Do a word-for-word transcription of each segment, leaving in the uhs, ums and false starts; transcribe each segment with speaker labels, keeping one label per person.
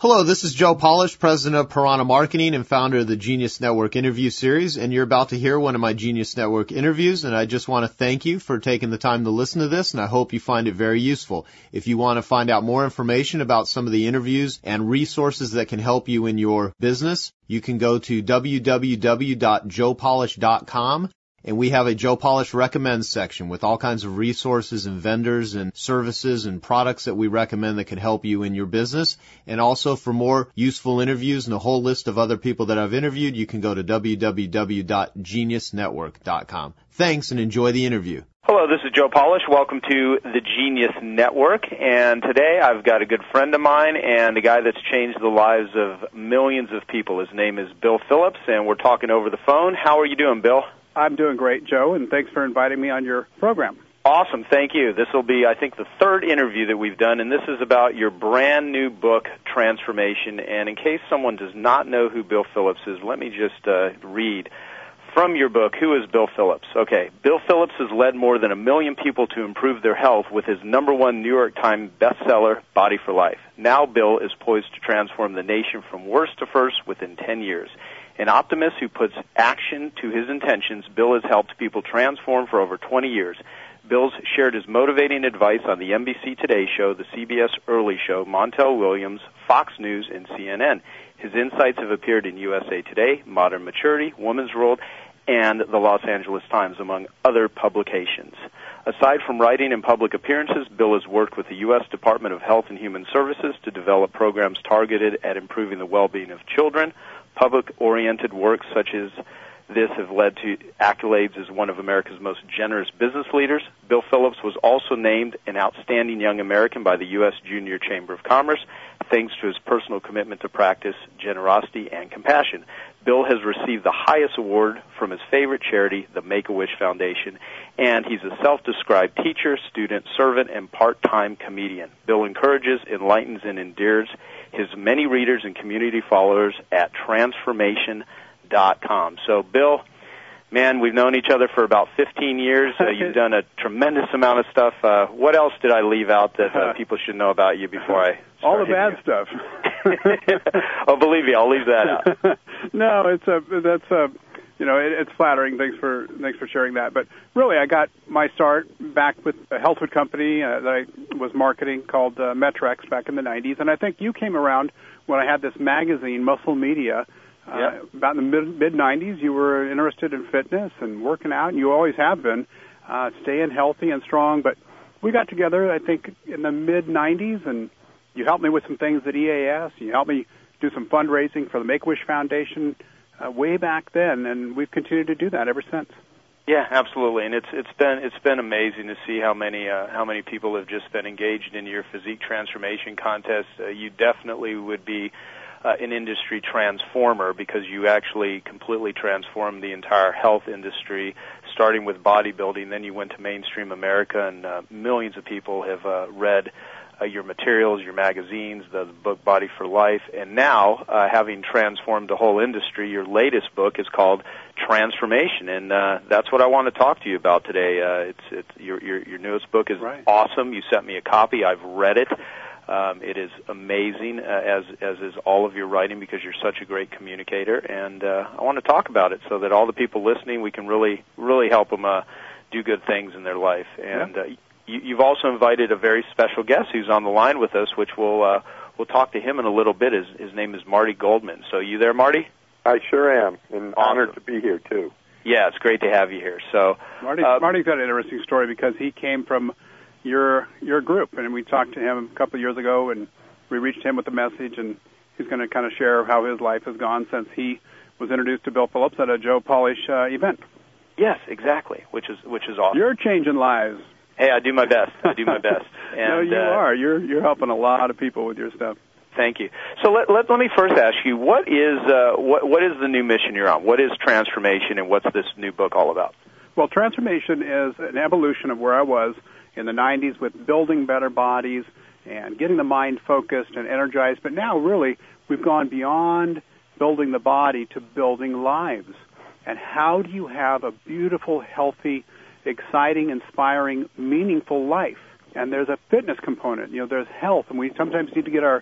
Speaker 1: Hello, this is Joe Polish, president of Piranha Marketing and founder of the Genius Network interview series, and you're about to hear one of my Genius Network interviews, and I just want to thank you for taking the time to listen to this, and I hope you find it very useful. If you want to find out more information about some of the interviews and resources that can help you in your business, you can go to w w w dot joe polish dot com. And we have a Joe Polish Recommends section with all kinds of resources and vendors and services and products that we recommend that can help you in your business. And also for more useful interviews and a whole list of other people that I've interviewed, you can go to w w w dot genius network dot com. Thanks and enjoy the interview.
Speaker 2: Hello, this is Joe Polish. Welcome to the Genius Network. And today I've got a good friend of mine and a guy that's changed the lives of millions of people. His name is Bill Phillips, and we're talking over the phone. How are you doing, Bill?
Speaker 3: I'm doing great, Joe, and thanks for inviting me on your program.
Speaker 2: Awesome. Thank you. This will be, I think, the third interview that we've done, and this is about your brand new book, Transformation. And in case someone does not know who Bill Phillips is, let me just uh, read from your book. Who is Bill Phillips? Okay. Bill Phillips has led more than a million people to improve their health with his number one New York Times bestseller, Body for Life. Now Bill is poised to transform the nation from worst to first within ten years. An optimist who puts action to his intentions, Bill has helped people transform for over twenty years. Bill's shared his motivating advice on the N B C Today Show, the C B S Early Show, Montel Williams, Fox News, and C N N. His insights have appeared in U S A Today, Modern Maturity, Woman's World, and the Los Angeles Times, among other publications. Aside from writing and public appearances, Bill has worked with the U S Department of Health and Human Services to develop programs targeted at improving the well-being of children. Public-oriented work such as this have led to accolades as one of America's most generous business leaders. Bill Phillips was also named an outstanding young American by the U S Junior Chamber of Commerce, thanks to his personal commitment to practice generosity and compassion. Bill has received the highest award from his favorite charity, the Make-A-Wish Foundation, and he's a self-described teacher, student, servant, and part-time comedian. Bill encourages, enlightens, and endears his many readers and community followers at transformation dot com. So, Bill, man, we've known each other for about fifteen years. Uh, you've done a tremendous amount of stuff. Uh, what else did I leave out that uh, people should know about you before I start
Speaker 3: all the bad
Speaker 2: you?
Speaker 3: stuff?
Speaker 2: Oh, believe me, I'll leave that out.
Speaker 3: No, it's a that's a you know it, it's flattering. Thanks for thanks for sharing that. But really, I got my start back with a health food company uh, that I was marketing called uh, Metrex back in the nineties, and I think you came around when I had this magazine, Muscle Media. Uh,
Speaker 2: yep.
Speaker 3: About in the mid, mid-nineties, you were interested in fitness and working out, and you always have been, uh, staying healthy and strong. But we got together, I think, in the mid-nineties, and you helped me with some things at E A S. You helped me do some fundraising for the Make-A-Wish Foundation uh, way back then, and we've continued to do that ever since.
Speaker 2: Yeah, absolutely, and it's it's been it's been amazing to see how many uh, how many people have just been engaged in your physique transformation contest. Uh, you definitely would be Uh, an industry transformer because you actually completely transformed the entire health industry, starting with bodybuilding. Then you went to mainstream America, and uh, millions of people have uh, read uh, your materials, your magazines, the, the book Body for Life. And now, uh, having transformed the whole industry, your latest book is called Transformation, and uh, that's what I want to talk to you about today. Uh, it's, it's your, your your newest book is
Speaker 3: right.
Speaker 2: Awesome. You sent me a copy. I've read it. Um, it is amazing, uh, as as is all of your writing, because you're such a great communicator, and uh, I want to talk about it so that all the people listening, we can really really help them uh, do good things in their life. And
Speaker 3: yeah.
Speaker 2: uh, you, you've also invited a very special guest who's on the line with us, which we'll uh, we'll talk to him in a little bit. His, his name is Marty Goldman. So you there, Marty?
Speaker 4: I sure am, and
Speaker 2: awesome.
Speaker 4: Honored to be here too.
Speaker 2: Yeah, it's great to have you here. So
Speaker 3: Marty,
Speaker 2: uh,
Speaker 3: Marty's got an interesting story because he came from your your group, and we talked to him a couple of years ago, and we reached him with a message, and he's going to kind of share how his life has gone since he was introduced to Bill Phillips at a Joe Polish uh, event.
Speaker 2: Yes, exactly, which is which is awesome.
Speaker 3: You're changing lives.
Speaker 2: Hey, I do my best. I do my best. And,
Speaker 3: no, you
Speaker 2: uh,
Speaker 3: are. You're you're helping a lot of people with your stuff.
Speaker 2: Thank you. So let let, let me first ask you, what is uh, what what is the new mission you're on? What is Transformation, and what's this new book all about?
Speaker 3: Well, Transformation is an evolution of where I was in the nineties with building better bodies and getting the mind focused and energized. But now, really, we've gone beyond building the body to building lives. And how do you have a beautiful, healthy, exciting, inspiring, meaningful life? And there's a fitness component. You know, there's health, and we sometimes need to get our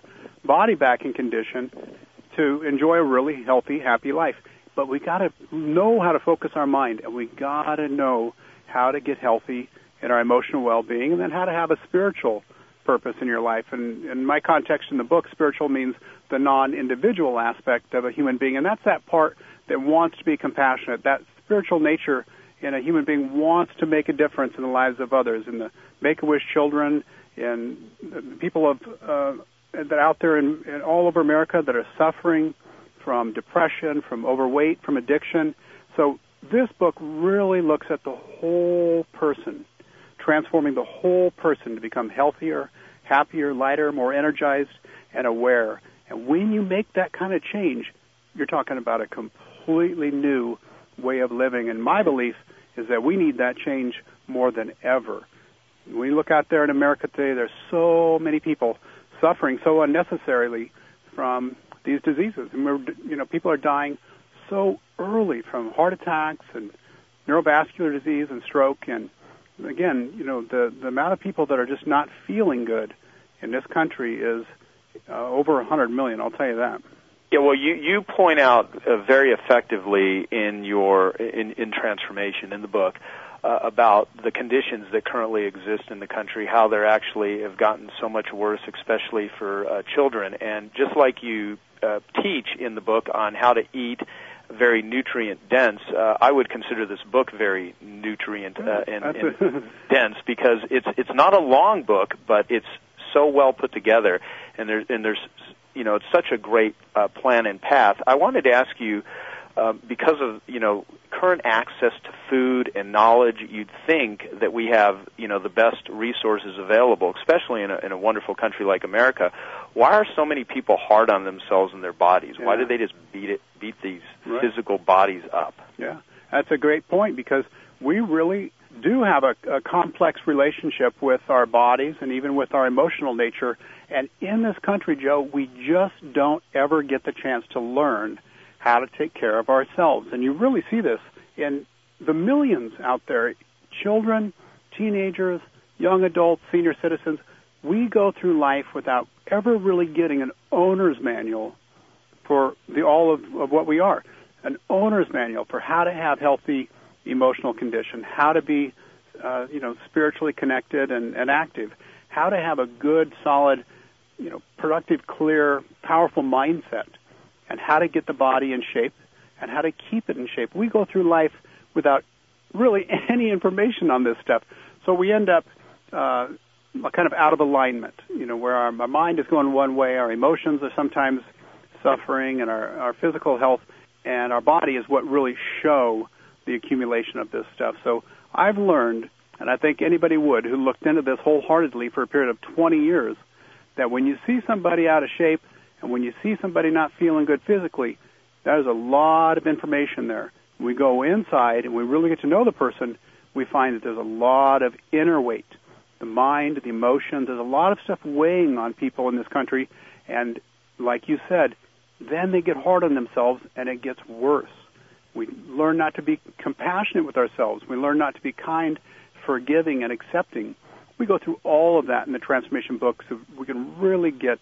Speaker 3: body back in condition to enjoy a really healthy, happy life. But we got to know how to focus our mind, and we got to know how to get healthy in our emotional well-being, and then how to have a spiritual purpose in your life. And in my context in the book, spiritual means the non-individual aspect of a human being, and that's that part that wants to be compassionate. That spiritual nature in a human being wants to make a difference in the lives of others, in the Make-A-Wish children, in the people of uh, that are out there in, in all over America that are suffering from depression, from overweight, from addiction. So this book really looks at the whole person, transforming the whole person to become healthier, happier, lighter, more energized, and aware. And when you make that kind of change, you're talking about a completely new way of living. And my belief is that we need that change more than ever. When we look out there in America today, there's so many people suffering so unnecessarily from these diseases. And we're, you know, people are dying so early from heart attacks and neurovascular disease and stroke. And again, you know, the, the amount of people that are just not feeling good in this country is uh, over one hundred million, I'll tell you that.
Speaker 2: Yeah, well, you, you point out uh, very effectively in your in, in Transformation in the book uh, about the conditions that currently exist in the country, how they're actually have gotten so much worse, especially for uh, children. And just like you uh, teach in the book on how to eat very nutrient dense, uh, I would consider this book very nutrient uh, and, and dense, because it's it's not a long book, but it's so well put together, and there's and there's you know, it's such a great uh, plan and path. I wanted to ask you, uh, because of, you know, current access to food and knowledge, you'd think that we have, you know, the best resources available, especially in a, in a wonderful country like America. Why are so many people hard on themselves and their bodies?
Speaker 3: Yeah.
Speaker 2: Why do they just beat it, beat these
Speaker 3: right.
Speaker 2: physical bodies up?
Speaker 3: Yeah, that's a great point, because we really do have a, a complex relationship with our bodies and even with our emotional nature. And in this country, Joe, we just don't ever get the chance to learn how to take care of ourselves. And you really see this in the millions out there, children, teenagers, young adults, senior citizens. We go through life without ever really getting an owner's manual for the all of, of what we are, an owner's manual for how to have healthy emotional condition, how to be, uh, you know, spiritually connected and, and active, how to have a good, solid, you know, productive, clear, powerful mindset, and how to get the body in shape and how to keep it in shape. We go through life without really any information on this stuff. So we end up uh, kind of out of alignment, you know, where our, our mind is going one way, our emotions are sometimes suffering, and our, our physical health and our body is what really show the accumulation of this stuff. So I've learned, and I think anybody would who looked into this wholeheartedly for a period of twenty years, that when you see somebody out of shape and when you see somebody not feeling good physically, there's a lot of information there. When we go inside and we really get to know the person, we find that there's a lot of inner weight, the mind, the emotions. There's a lot of stuff weighing on people in this country, and like you said, then they get hard on themselves and it gets worse. We learn not to be compassionate with ourselves. We learn not to be kind, forgiving, and accepting. We go through all of that in the Transformation book, so we can really get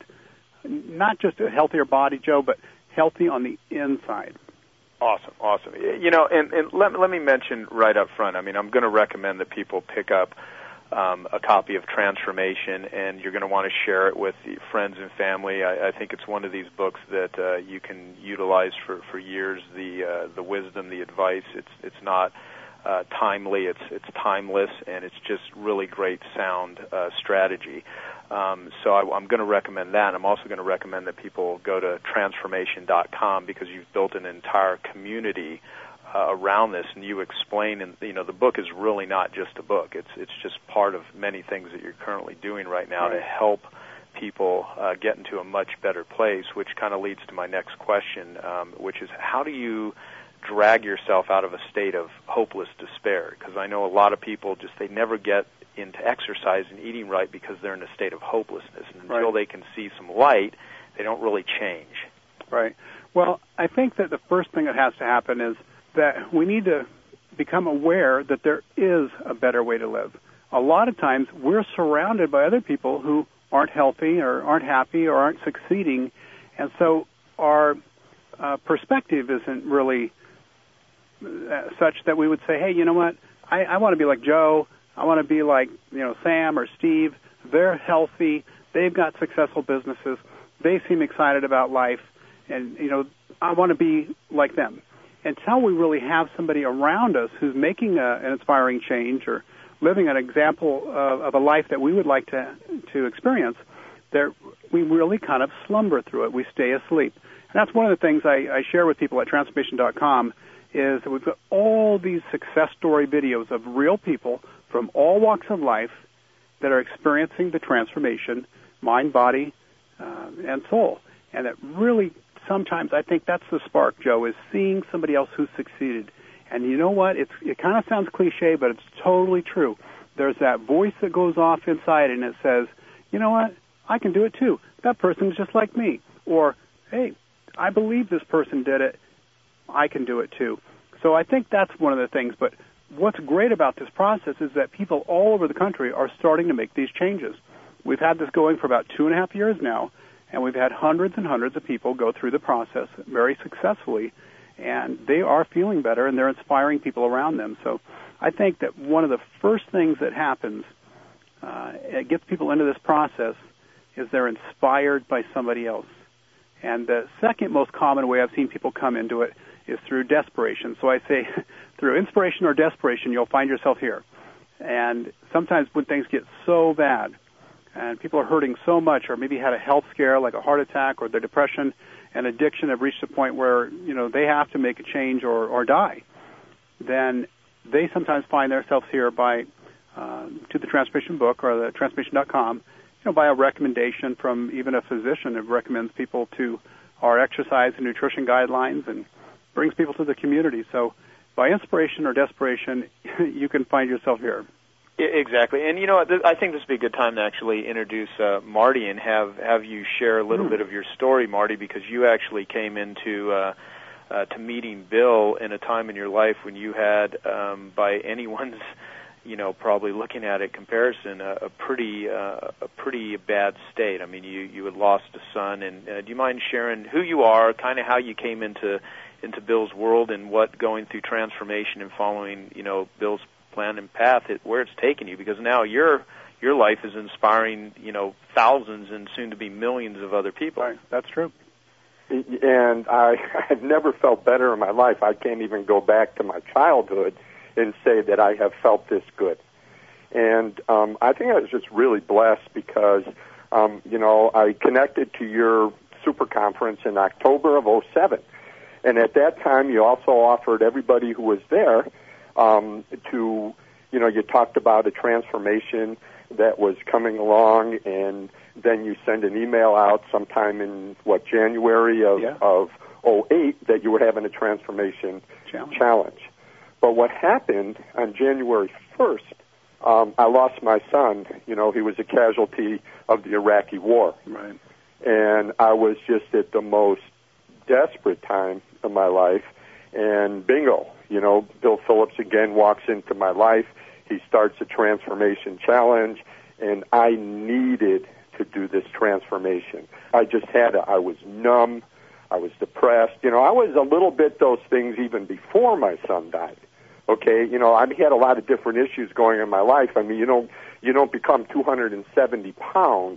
Speaker 3: not just a healthier body, Joe, but healthy on the inside.
Speaker 2: Awesome, awesome. You know, and, and let, let me mention right up front, I mean, I'm going to recommend that people pick up um, a copy of Transformation, and you're going to want to share it with friends and family. I, I think it's one of these books that uh, you can utilize for, for years. The uh, the wisdom, the advice, it's it's not uh, timely, it's it's timeless, and it's just really great, sound uh, strategy. Um, so I, I'm going to recommend that. I'm also going to recommend that people go to transformation dot com, because you've built an entire community Uh, around this, and you explain, and you know, the book is really not just a book. It's it's just part of many things that you're currently doing right now right. to help people uh, get into a much better place, which kind of leads to my next question, um, which is, how do you drag yourself out of a state of hopeless despair? Because I know a lot of people just, they never get into exercise and eating right because they're in a state of hopelessness, and until
Speaker 3: right.
Speaker 2: they can see some light, they don't really change.
Speaker 3: Right. Well, I think that the first thing that has to happen is that we need to become aware that there is a better way to live. A lot of times we're surrounded by other people who aren't healthy or aren't happy or aren't succeeding. And so our uh, perspective isn't really uh, such that we would say, hey, you know what, I, I want to be like Joe, I want to be like, you know, Sam or Steve. They're healthy, they've got successful businesses, they seem excited about life, and, you know, I want to be like them. Until we really have somebody around us who's making a, an inspiring change or living an example of, of a life that we would like to to experience, there we really kind of slumber through it. We stay asleep. And that's one of the things I, I share with people at transformation dot com is that we've got all these success story videos of real people from all walks of life that are experiencing the transformation, mind, body, uh, and soul. And it really, sometimes I think that's the spark, Joe, is seeing somebody else who's succeeded. And you know what? It's, it kind of sounds cliche, but it's totally true. There's that voice that goes off inside and it says, you know what? I can do it too. That person's just like me. Or, hey, I believe this person did it. I can do it too. So I think that's one of the things. But what's great about this process is that people all over the country are starting to make these changes. We've had this going for about two and a half years now, and we've had hundreds and hundreds of people go through the process very successfully, and they are feeling better, and they're inspiring people around them. So I think that one of the first things that happens, uh, it gets people into this process, is they're inspired by somebody else. And the second most common way I've seen people come into it is through desperation. So I say through inspiration or desperation, you'll find yourself here. And sometimes when things get so bad and people are hurting so much, or maybe had a health scare like a heart attack, or their depression and addiction have reached a point where, you know, they have to make a change or, or die, then they sometimes find themselves here by uh, to the Transformation book or the transformation dot com, you know, by a recommendation from even a physician who recommends people to our exercise and nutrition guidelines and brings people to the community. So by inspiration or desperation, you can find yourself here.
Speaker 2: Exactly. And, you know, I think this would be a good time to actually introduce uh, Marty and have, have you share a little mm. bit of your story, Marty, because you actually came into uh, uh, to meeting Bill in a time in your life when you had, um, by anyone's, you know, probably looking at it comparison, a, a pretty uh, a pretty bad state. I mean, you, you had lost a son. And uh, do you mind sharing who you are, kind of how you came into into Bill's world, and what going through transformation and following, you know, Bill's plan and path, it, where it's taken you? Because now your your life is inspiring, you know, thousands and soon to be millions of other people.
Speaker 3: Right. That's true.
Speaker 4: And I, I've never felt better in my life. I can't even go back to my childhood and say that I have felt this good. And um, I think I was just really blessed because, um, you know, I connected to your super conference in October of oh seven. And at that time, you also offered everybody who was there um, to, you know, you talked about a transformation that was coming along, and then you send an email out sometime in, what, January of,
Speaker 3: yeah.
Speaker 4: of oh eight that you were having a transformation challenge. challenge. But what happened on January first, um, I lost my son. You know, he was a casualty of the Iraqi war.
Speaker 3: Right.
Speaker 4: And I was just at the most desperate time of my life. And bingo, you know, Bill Phillips again walks into my life. He starts a transformation challenge, and I needed to do this transformation. I just had to. I was numb. I was depressed. You know, I was a little bit those things even before my son died. Okay, you know, I had a lot of different issues going in my life. I mean, you don't you don't become two hundred seventy pounds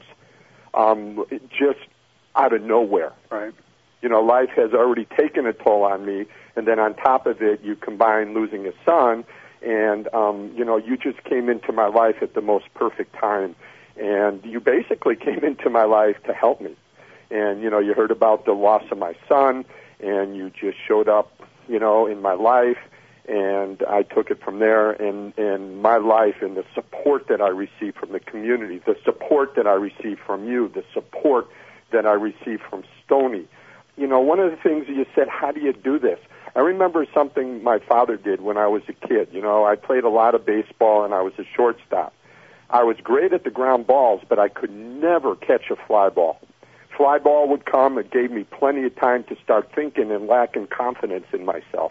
Speaker 4: um, just out of nowhere.
Speaker 3: Right.
Speaker 4: You know, life has already taken a toll on me, and then on top of it, you combine losing a son, and um, you know, you just came into my life at the most perfect time, and you basically came into my life to help me. And you know, you heard about the loss of my son, and you just showed up, you know, in my life. And I took it from there, and, and my life and the support that I received from the community, the support that I received from you, the support that I received from Stony. You know, one of the things you said, how do you do this? I remember something my father did when I was a kid. You know, I played a lot of baseball, and I was a shortstop. I was great at the ground balls, but I could never catch a fly ball. Fly ball would come. It gave me plenty of time to start thinking and lacking confidence in myself.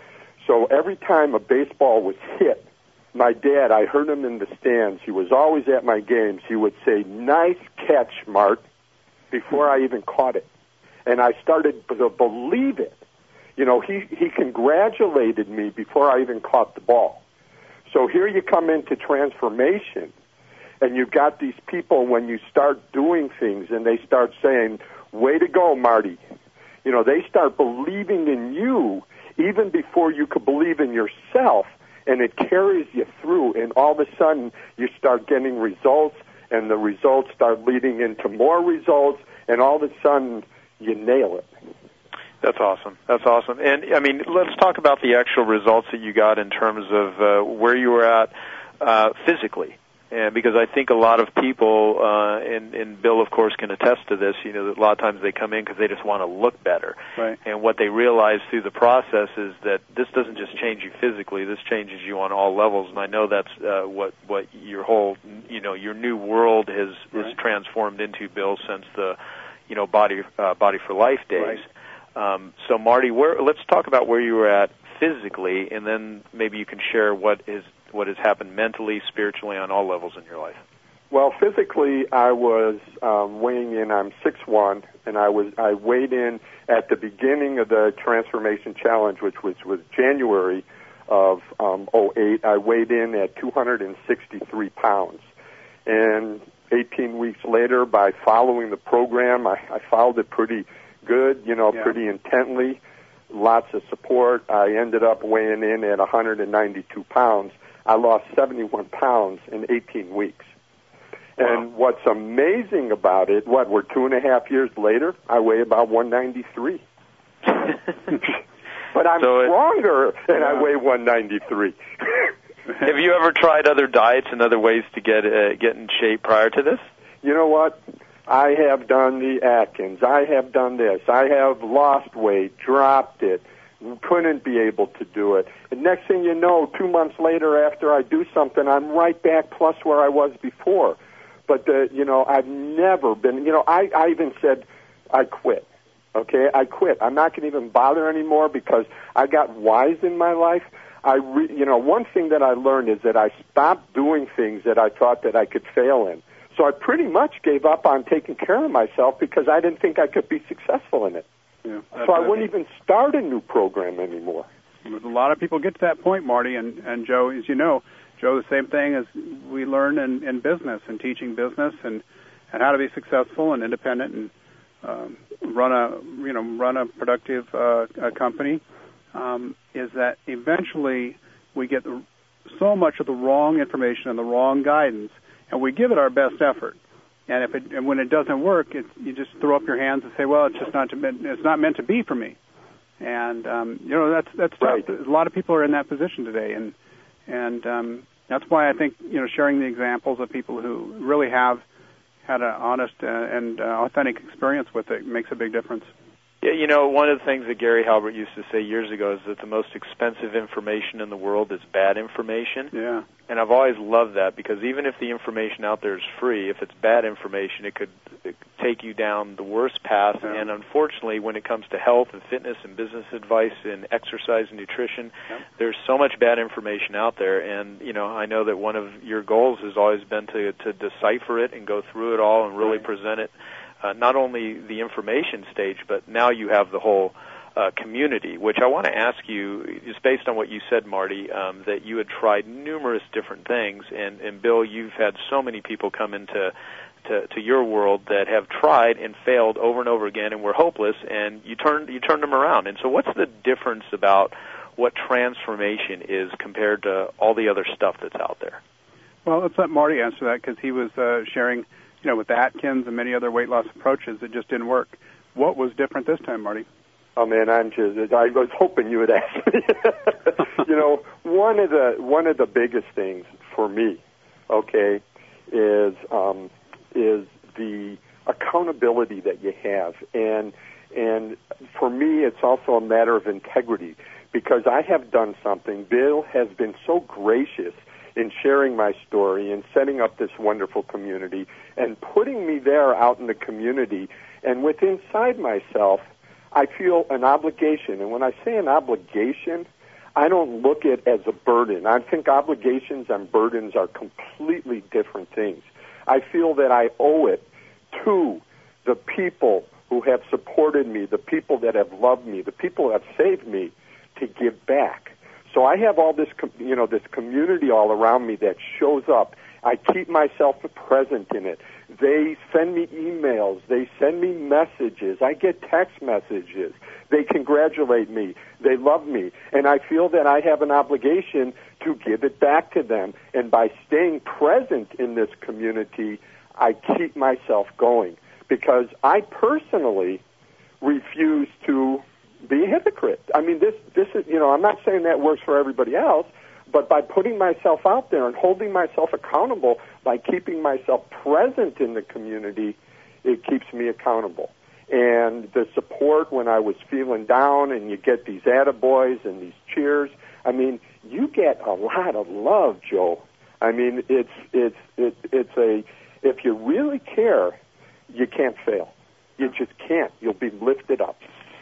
Speaker 4: So every time a baseball was hit, my dad, I heard him in the stands. He was always at my games. He would say, "Nice catch, Mart, before I even caught it. And I started to believe it. You know, he, he congratulated me before I even caught the ball. So here you come into transformation, and you've got these people when you start doing things and they start saying, way to go, Marty. You know, they start believing in you even before you could believe in yourself, and it carries you through, and all of a sudden you start getting results, and the results start leading into more results, and all of a sudden you nail it.
Speaker 2: That's awesome. That's awesome. And, I mean, let's talk about the actual results that you got in terms of uh, where you were at uh, physically. And because I think a lot of people, uh, and, and Bill, of course, can attest to this, you know, that a lot of times they come in because they just want to look better.
Speaker 3: Right.
Speaker 2: And what they realize through the process is that this doesn't just change you physically, this changes you on all levels. And I know that's uh, what, what your whole, you know, your new world has
Speaker 3: right.
Speaker 2: is transformed into, Bill, since the, you know, Body uh, Body for Life days.
Speaker 3: Right.
Speaker 2: Um, so, Marty, where, let's talk about where you were at physically, and then maybe you can share what is what has happened mentally, spiritually, on all levels in your life.
Speaker 4: Well, physically, I was um, weighing in. I'm six one, and I was I weighed in at the beginning of the Transformation Challenge, which was, was January of um, oh eight. I weighed in at two hundred sixty-three pounds, and eighteen weeks later, by following the program, I, I followed it pretty good, you know,
Speaker 3: yeah.
Speaker 4: pretty intently. Lots of support. I ended up weighing in at one hundred ninety-two pounds. I lost seventy-one pounds in eighteen weeks. Wow. And what's amazing about it, what, we're two and a half years later, I weigh about one ninety-three. But I'm
Speaker 2: so
Speaker 4: stronger,
Speaker 2: it,
Speaker 4: and
Speaker 2: yeah.
Speaker 4: I weigh one ninety-three.
Speaker 2: Have you ever tried other diets and other ways to get uh, get in shape prior to this?
Speaker 4: You know what? I have done the Atkins. I have done this. I have lost weight, dropped it, couldn't be able to do it. And next thing you know, two months later after I do something, I'm right back plus where I was before. But, the, you know, I've never been, you know, I, I even said I quit, okay? I quit. I'm not going to even bother anymore because I got wise in my life. I, re, you know, one thing that I learned is that I stopped doing things that I thought that I could fail in. So I pretty much gave up on taking care of myself because I didn't think I could be successful in it.
Speaker 3: Yeah,
Speaker 4: so I wouldn't even start a new program anymore.
Speaker 3: A lot of people get to that point, Marty, and, and Joe, as you know, Joe, the same thing as we learn in, in business and teaching business and, and how to be successful and independent and um, run a you know run a productive uh, a company. Um, is that eventually we get the, so much of the wrong information and the wrong guidance, and we give it our best effort. And if it, and when it doesn't work, it, you just throw up your hands and say, "Well, it's just not to, it's not meant to be for me." And um, you know that's that's tough.
Speaker 4: Right.
Speaker 3: A lot of people are in that position today, and and um, that's why I think you know sharing the examples of people who really have had an honest uh, and uh, authentic experience with it makes a big difference.
Speaker 2: Yeah, you know, one of the things that Gary Halbert used to say years ago is that the most expensive information in the world is bad information.
Speaker 3: Yeah.
Speaker 2: And I've always loved that because even if the information out there is free, if it's bad information, it could, it could take you down the worst path.
Speaker 3: Yeah.
Speaker 2: And unfortunately, when it comes to health and fitness and business advice and exercise and nutrition,
Speaker 3: yeah.
Speaker 2: there's so much bad information out there. And, you know, I know that one of your goals has always been to, to decipher it and go through it all and really
Speaker 3: right.
Speaker 2: present it. Uh, not only the information stage, but now you have the whole uh, community, which I want to ask you, just based on what you said, Marty, um, that you had tried numerous different things, and, and Bill, you've had so many people come into to, to your world that have tried and failed over and over again and were hopeless, and you turned you turned them around. And so what's the difference about what transformation is compared to all the other stuff that's out there?
Speaker 3: Well, let's let Marty answer that because he was uh, sharing you know, with the Atkins and many other weight loss approaches, it just didn't work. What was different this time, Marty?
Speaker 4: Oh man, I'm just, I was hoping you would ask me. You know, one of the one of the biggest things for me, okay, is um, is the accountability that you have, and and for me, it's also a matter of integrity because I have done something. Bill has been so gracious in sharing my story and setting up this wonderful community and putting me there out in the community. And with inside myself, I feel an obligation. And when I say an obligation, I don't look at it as a burden. I think obligations and burdens are completely different things. I feel that I owe it to the people who have supported me, the people that have loved me, the people that have saved me, to give back. So I have all this, you know, this community all around me that shows up. I keep myself present in it. They send me emails. They send me messages. I get text messages. They congratulate me. They love me. And I feel that I have an obligation to give it back to them. And by staying present in this community, I keep myself going. Because I personally refuse to be a hypocrite. I mean, this, this is, you know, I'm not saying that works for everybody else, but by putting myself out there and holding myself accountable, by keeping myself present in the community, it keeps me accountable. And the support when I was feeling down, and you get these attaboys and these cheers, I mean, you get a lot of love, Joe. I mean, it's, it's, it, it's a, if you really care, you can't fail. You just can't. You'll be lifted up.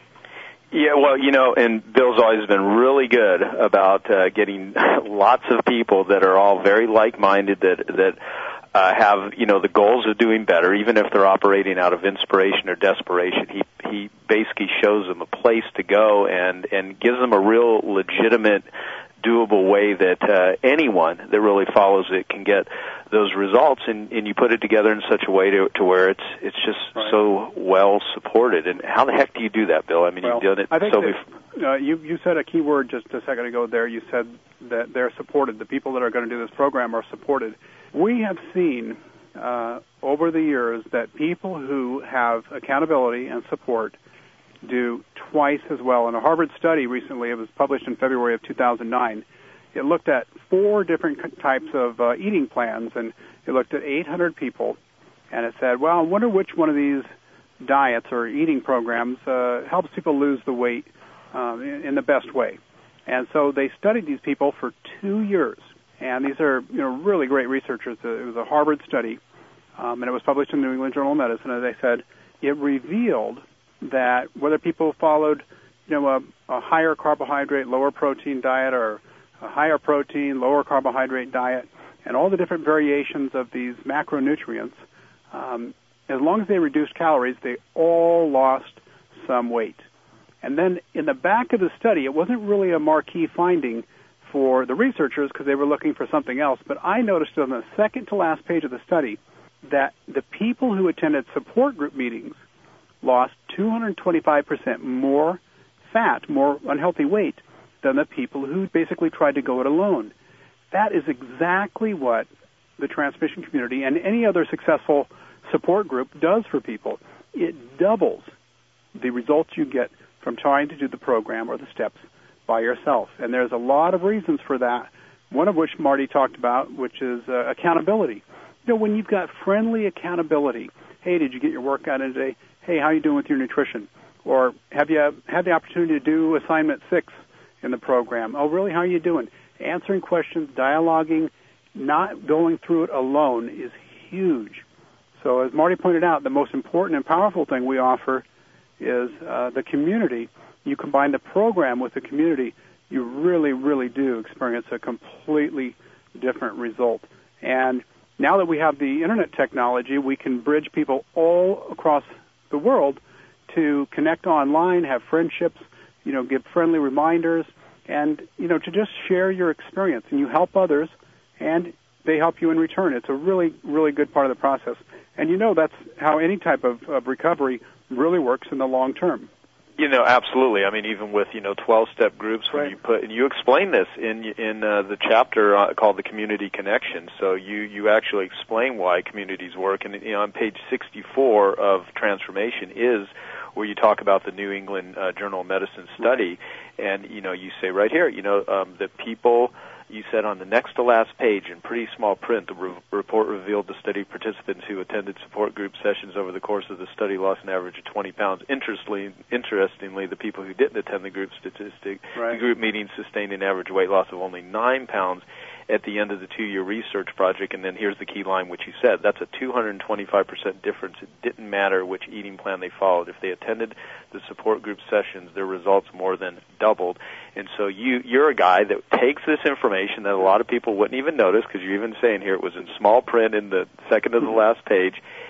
Speaker 2: Yeah, well, you know, and Bill's always been really good about uh, getting lots of people that are all very like-minded, that that uh, have, you know, the goals of doing better, even if they're operating out of inspiration or desperation. He he basically shows them a place to go and and gives them a real legitimate, doable way that uh, anyone that really follows it can get those results, and, and you put it together in such a way to, to where it's it's just right. so well supported. And how the heck do you do that, Bill? I mean,
Speaker 3: well,
Speaker 2: you've done it
Speaker 3: I think
Speaker 2: so
Speaker 3: that, bef- uh, you you said a key word just a second ago there. You said that they're supported. The people that are going to do this program are supported. We have seen uh, over the years that people who have accountability and support do twice as well. In a Harvard study recently, it was published in February of two thousand nine, it looked at four different types of uh, eating plans, and it looked at eight hundred people, and it said, well, I wonder which one of these diets or eating programs uh, helps people lose the weight um, in, in the best way. And so they studied these people for two years, and these are, you know, really great researchers. It was a Harvard study, um, and it was published in the New England Journal of Medicine, and they said it revealed that whether people followed, you know, a, a higher carbohydrate, lower protein diet, or a higher protein, lower carbohydrate diet, and all the different variations of these macronutrients, um, as long as they reduced calories, they all lost some weight. And then in the back of the study, it wasn't really a marquee finding for the researchers because they were looking for something else, but I noticed on the second to last page of the study that the people who attended support group meetings lost two hundred twenty-five percent more fat, more unhealthy weight, than the people who basically tried to go it alone. That is exactly what the transmission community and any other successful support group does for people. It doubles the results you get from trying to do the program or the steps by yourself. And there's a lot of reasons for that, one of which Marty talked about, which is uh, accountability. You know, when you've got friendly accountability, hey, did you get your workout in today? Hey, how are you doing with your nutrition? Or have you had the opportunity to do assignment six in the program? Oh, really? How are you doing? Answering questions, dialoguing, not going through it alone is huge. So as Marty pointed out, the most important and powerful thing we offer is uh, the community. You combine the program with the community, you really, really do experience a completely different result. And now that we have the internet technology, we can bridge people all across the world to connect online, have friendships, you know, give friendly reminders, and, you know, to just share your experience. And you help others, and they help you in return. It's a really, really good part of the process. And, you know, that's how any type of, of recovery really works in the long term.
Speaker 2: You know, absolutely. I mean, even with, you know, twelve-step groups, when
Speaker 3: right.
Speaker 2: you put, and you explain this in in uh, the chapter uh, called The Community Connection. So you, you actually explain why communities work. And, you know, on page sixty-four of Transformation is where you talk about the New England uh, Journal of Medicine study. Right. And, you know, you say right here, you know, um, that people, you said on the next to last page in pretty small print, the re- report revealed the study participants who attended support group sessions over the course of the study lost an average of twenty pounds. Interestingly, interestingly the people who didn't attend the group statistic,
Speaker 3: right.
Speaker 2: the group meetings sustained an average weight loss of only nine pounds at the end of the two-year research project. And then here's the key line, which you said, that's a two hundred twenty-five percent difference. It didn't matter which eating plan they followed. If they attended the support group sessions, their results more than doubled. And so you, you're a guy that takes this information that a lot of people wouldn't even notice, because you're even saying here it was in small print in the second to the last page,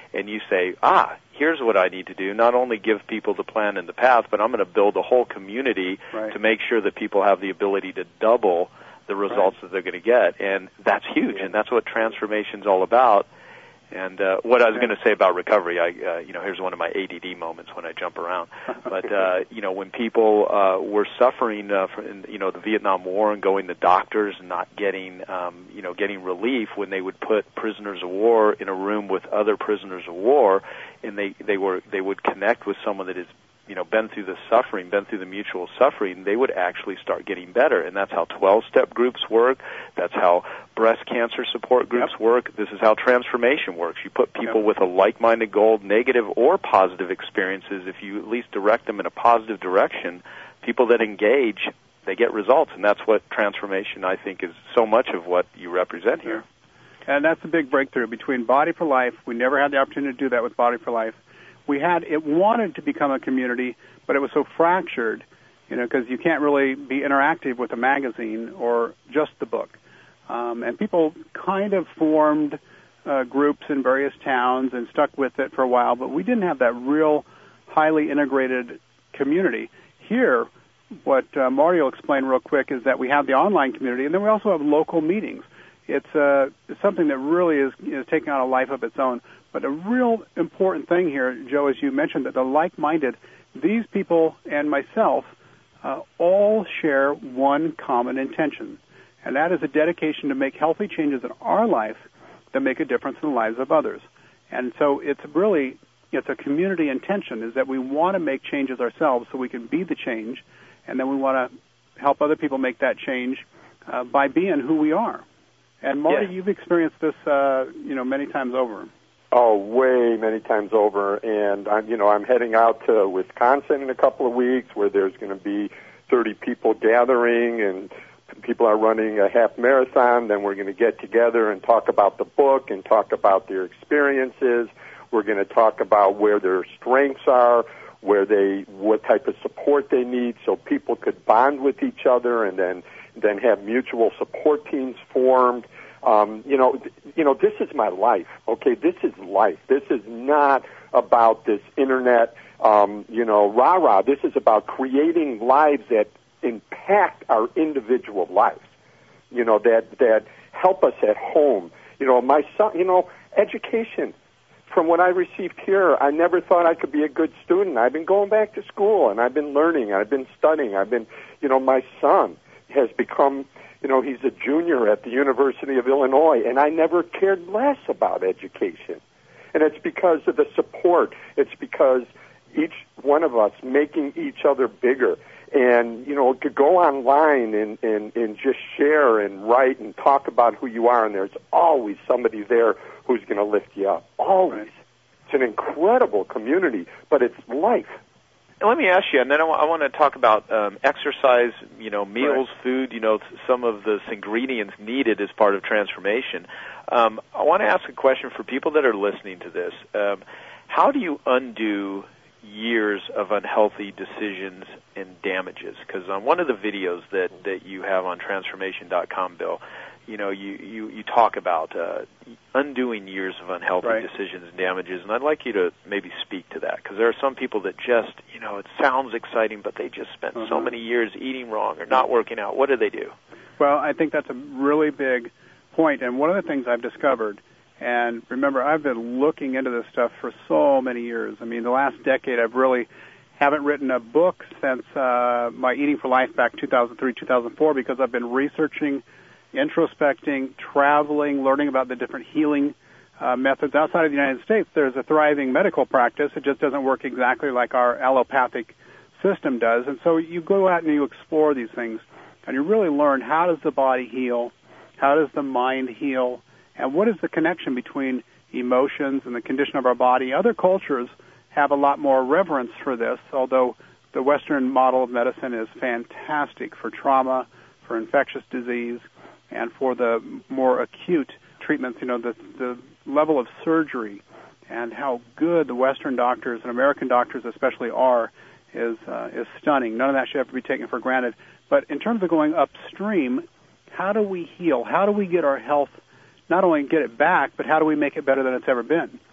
Speaker 2: and you say, ah, here's what I need to do, not only give people the plan and the path, but I'm going to build a whole community
Speaker 3: right.
Speaker 2: to make sure that people have the ability to double the results right. that they're going to get. And that's huge, and that's what transformation's all about. And uh, what I was going to say about recovery, I, uh, you know, here's one of my A D D moments when I jump around. But uh, you know, when people uh, were suffering uh, from, you know, the Vietnam War and going to doctors and not getting, um, you know, getting relief, when they would put prisoners of war in a room with other prisoners of war, and they they were they would connect with someone that is, you know, been through the suffering, been through the mutual suffering, they would actually start getting better. And that's how twelve-step groups work. That's how breast cancer support groups
Speaker 3: yep.
Speaker 2: work. This is how transformation works. You put people
Speaker 3: yep.
Speaker 2: with a like-minded goal, negative or positive experiences. If you at least direct them in a positive direction, people that engage, they get results. And that's what transformation, I think, is so much of what you represent here.
Speaker 3: And that's a big breakthrough between Body for Life. We never had the opportunity to do that with Body for Life. We had, it wanted to become a community, but it was so fractured, you know, because you can't really be interactive with a magazine or just the book. Um, and people kind of formed uh, groups in various towns and stuck with it for a while, but we didn't have that real highly integrated community. Here, what uh, Mario explained real quick is that we have the online community, and then we also have local meetings. It's, uh, it's something that really is, is taking on a life of its own. But a real important thing here, Joe, as you mentioned, that the like-minded, these people and myself uh, all share one common intention, and that is a dedication to make healthy changes in our life that make a difference in the lives of others. And so it's really, it's a community intention, is that we want to make changes ourselves so we can be the change, and then we want to help other people make that change uh, by being who we are. And Marty,
Speaker 2: yeah.
Speaker 3: you've experienced this, uh, you know, many times over.
Speaker 4: Oh, way many times over. And I'm, you know, I'm heading out to Wisconsin in a couple of weeks, where there's going to be thirty people gathering, and people are running a half marathon. Then we're going to get together and talk about the book and talk about their experiences. We're going to talk about where their strengths are, where they, what type of support they need, so people could bond with each other, and then then have mutual support teams formed. Um, you know, th- you know, this is my life. Okay, this is life. This is not about this internet, um, you know, rah-rah. This is about creating lives that impact our individual lives. You know, that that help us at home. You know, my son. You know, education. From what I received here, I never thought I could be a good student. I've been going back to school, and I've been learning. I've been studying. I've been, you know, my son has become, you know, he's a junior at the University of Illinois, and I never cared less about education. And it's because of the support. It's because each one of us making each other bigger. And, you know, to go online and, and, and just share and write and talk about who you are, and there's always somebody there who's going to lift you up. Always. Right. It's an incredible community, but it's life.
Speaker 2: And let me ask you, and then I, w- I want to talk about um, exercise, you know, meals, right. food, you know, some of the ingredients needed as part of transformation. Um, I want to ask a question for people that are listening to this. Um, how do you undo years of unhealthy decisions and damages? Because on one of the videos that, that you have on transformation dot com, Bill, you know, you, you, you talk about uh, undoing years of unhealthy right. decisions and damages, and I'd like you to maybe speak to that, because there are some people that just, you know, it sounds exciting, but they just spent uh-huh. so many years eating wrong or not working out. What do they do?
Speaker 3: Well, I think that's a really big point, and one of the things I've discovered, and remember, I've been looking into this stuff for so many years. I mean, the last decade I've really haven't written a book since uh, my Eating for Life back two thousand three, two thousand four, because I've been researching, introspecting, traveling, learning about the different healing uh, methods. Outside of the United States, there's a thriving medical practice. It just doesn't work exactly like our allopathic system does. And so you go out and you explore these things, and you really learn, how does the body heal, how does the mind heal, and what is the connection between emotions and the condition of our body. Other cultures have a lot more reverence for this, although the Western model of medicine is fantastic for trauma, for infectious disease, and for the more acute treatments. You know, the, the level of surgery and how good the Western doctors and American doctors especially are is uh, is stunning. None of that should ever be taken for granted. But in terms of going upstream, how do we heal? How do we get our health, not only get it back, but how do we make it better than it's ever been?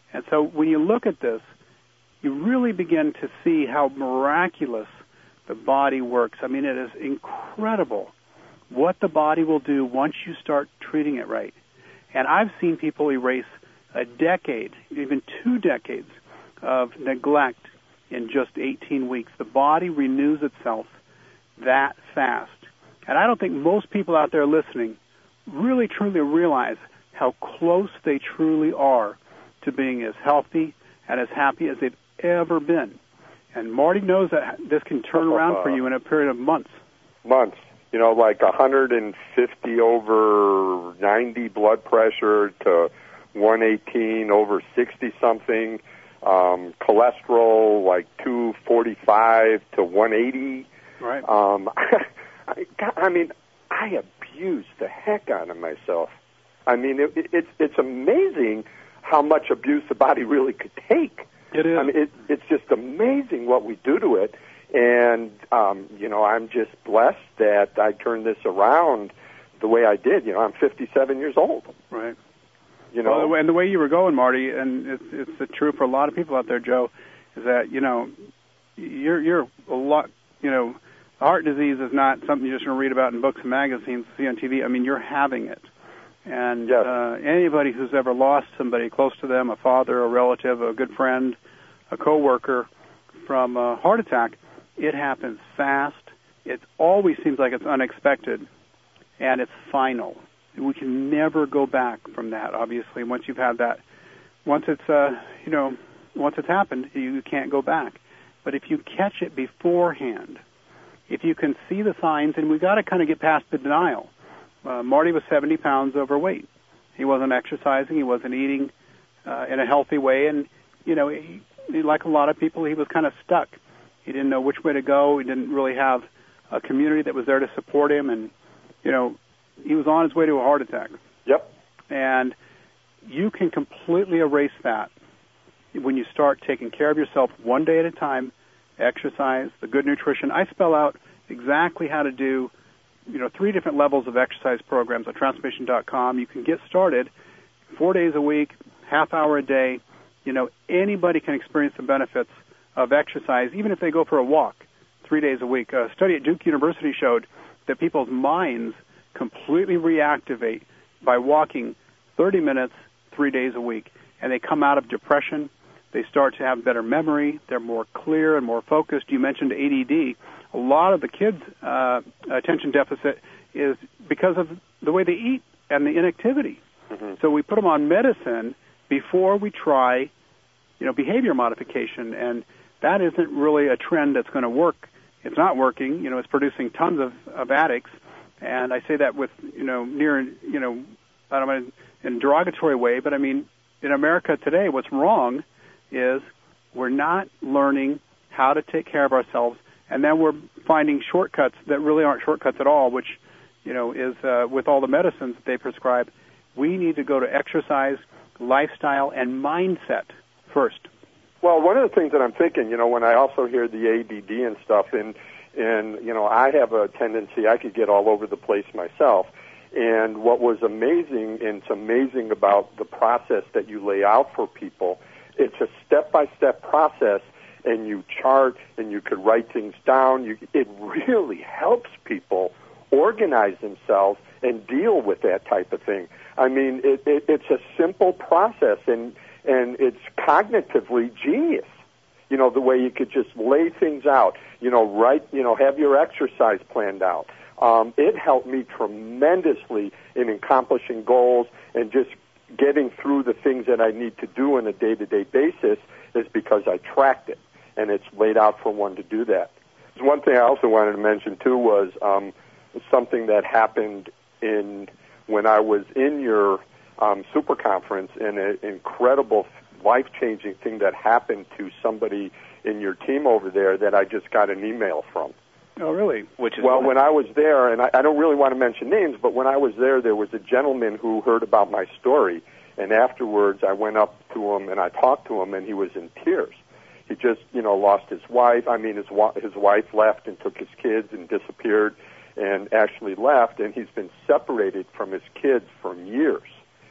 Speaker 3: And so when you look at this, you really begin to see how miraculous the body works. I mean, it is incredible what the body will do once you start treating it right. And I've seen people erase a decade, even two decades of neglect in just eighteen weeks. The body renews itself that fast. And I don't think most people out there listening really truly realize how close they truly are to being as healthy and as happy as they've ever been. And Marty knows that this can turn around for you in a period of months.
Speaker 4: Months. You know, like one hundred fifty over ninety blood pressure to one eighteen over sixty-something. Um, cholesterol, like two forty-five to one eighty.
Speaker 3: Right.
Speaker 4: Um, I, I mean, I abused the heck out of myself. I mean, it, it, it's it's amazing how much abuse the body really could take.
Speaker 3: It is.
Speaker 4: I mean, it, it's just amazing what we do to it. And, um, you know, I'm just blessed that I turned this around the way I did. You know, I'm fifty-seven years old.
Speaker 3: Right.
Speaker 4: You know,
Speaker 3: well, and the way you were going, Marty, and it's, it's true for a lot of people out there, Joe, is that, you know, you're you're a lot, you know, heart disease is not something you're just going to read about in books and magazines, see on T V. I mean, you're having it. And
Speaker 4: yes.
Speaker 3: uh, anybody who's ever lost somebody close to them, a father, a relative, a good friend, a coworker, from a heart attack, it happens fast. It always seems like it's unexpected, and it's final. We can never go back from that, obviously, once you've had that. Once it's, uh, you know, once it's happened, you can't go back. But if you catch it beforehand, if you can see the signs, and we've got to kind of get past the denial. Uh, Marty was seventy pounds overweight. He wasn't exercising. He wasn't eating uh, in a healthy way. And, you know, he, like a lot of people, he was kind of stuck. He didn't know which way to go. He didn't really have a community that was there to support him. And, you know, he was on his way to a heart attack.
Speaker 4: Yep.
Speaker 3: And you can completely erase that when you start taking care of yourself one day at a time, exercise, the good nutrition. I spell out exactly how to do, you know, three different levels of exercise programs on transformation dot com. You can get started four days a week, half hour a day. You know, anybody can experience the benefits of exercise, even if they go for a walk three days a week. A study at Duke University showed that people's minds completely reactivate by walking thirty minutes, three days a week. And they come out of depression. They start to have better memory. They're more clear and more focused. You mentioned A D D. A lot of the kids' uh, attention deficit is because of the way they eat and the inactivity.
Speaker 4: Mm-hmm.
Speaker 3: So we put them on medicine before we try, you know, behavior modification. And that isn't really a trend that's going to work. It's not working. You know, it's producing tons of, of addicts. And I say that with, you know, near, you know, I don't know, in a derogatory way, but I mean, in America today, what's wrong is we're not learning how to take care of ourselves, and then we're finding shortcuts that really aren't shortcuts at all, which, you know, is uh, with all the medicines that they prescribe. We need to go to exercise, lifestyle, and mindset first.
Speaker 4: Well, one of the things that I'm thinking, you know, when I also hear the A D D and stuff, and, and you know, I have a tendency, I could get all over the place myself. And what was amazing, and it's amazing about the process that you lay out for people, it's a step-by-step process, and you chart, and you could write things down. You, it really helps people organize themselves and deal with that type of thing. I mean, it, it, it's a simple process, and and it's cognitively genius. You know, the way you could just lay things out. You know, write. You know, have your exercise planned out. Um, it helped me tremendously in accomplishing goals and just getting through the things that I need to do on a day-to-day basis is because I tracked it, and it's laid out for one to do that. One thing I also wanted to mention, too, was um, something that happened in when I was in your um, super conference, and an incredible, life-changing thing that happened to somebody in your team over there that I just got an email from.
Speaker 3: Oh, really?
Speaker 2: Which is
Speaker 4: well,
Speaker 2: what?
Speaker 4: when I was there, and I, I don't really want to mention names, but when I was there, there was a gentleman who heard about my story, and afterwards I went up to him and I talked to him, and he was in tears. He just, you know, lost his wife. I mean, his his wife left and took his kids and disappeared, and actually left, and he's been separated from his kids for years,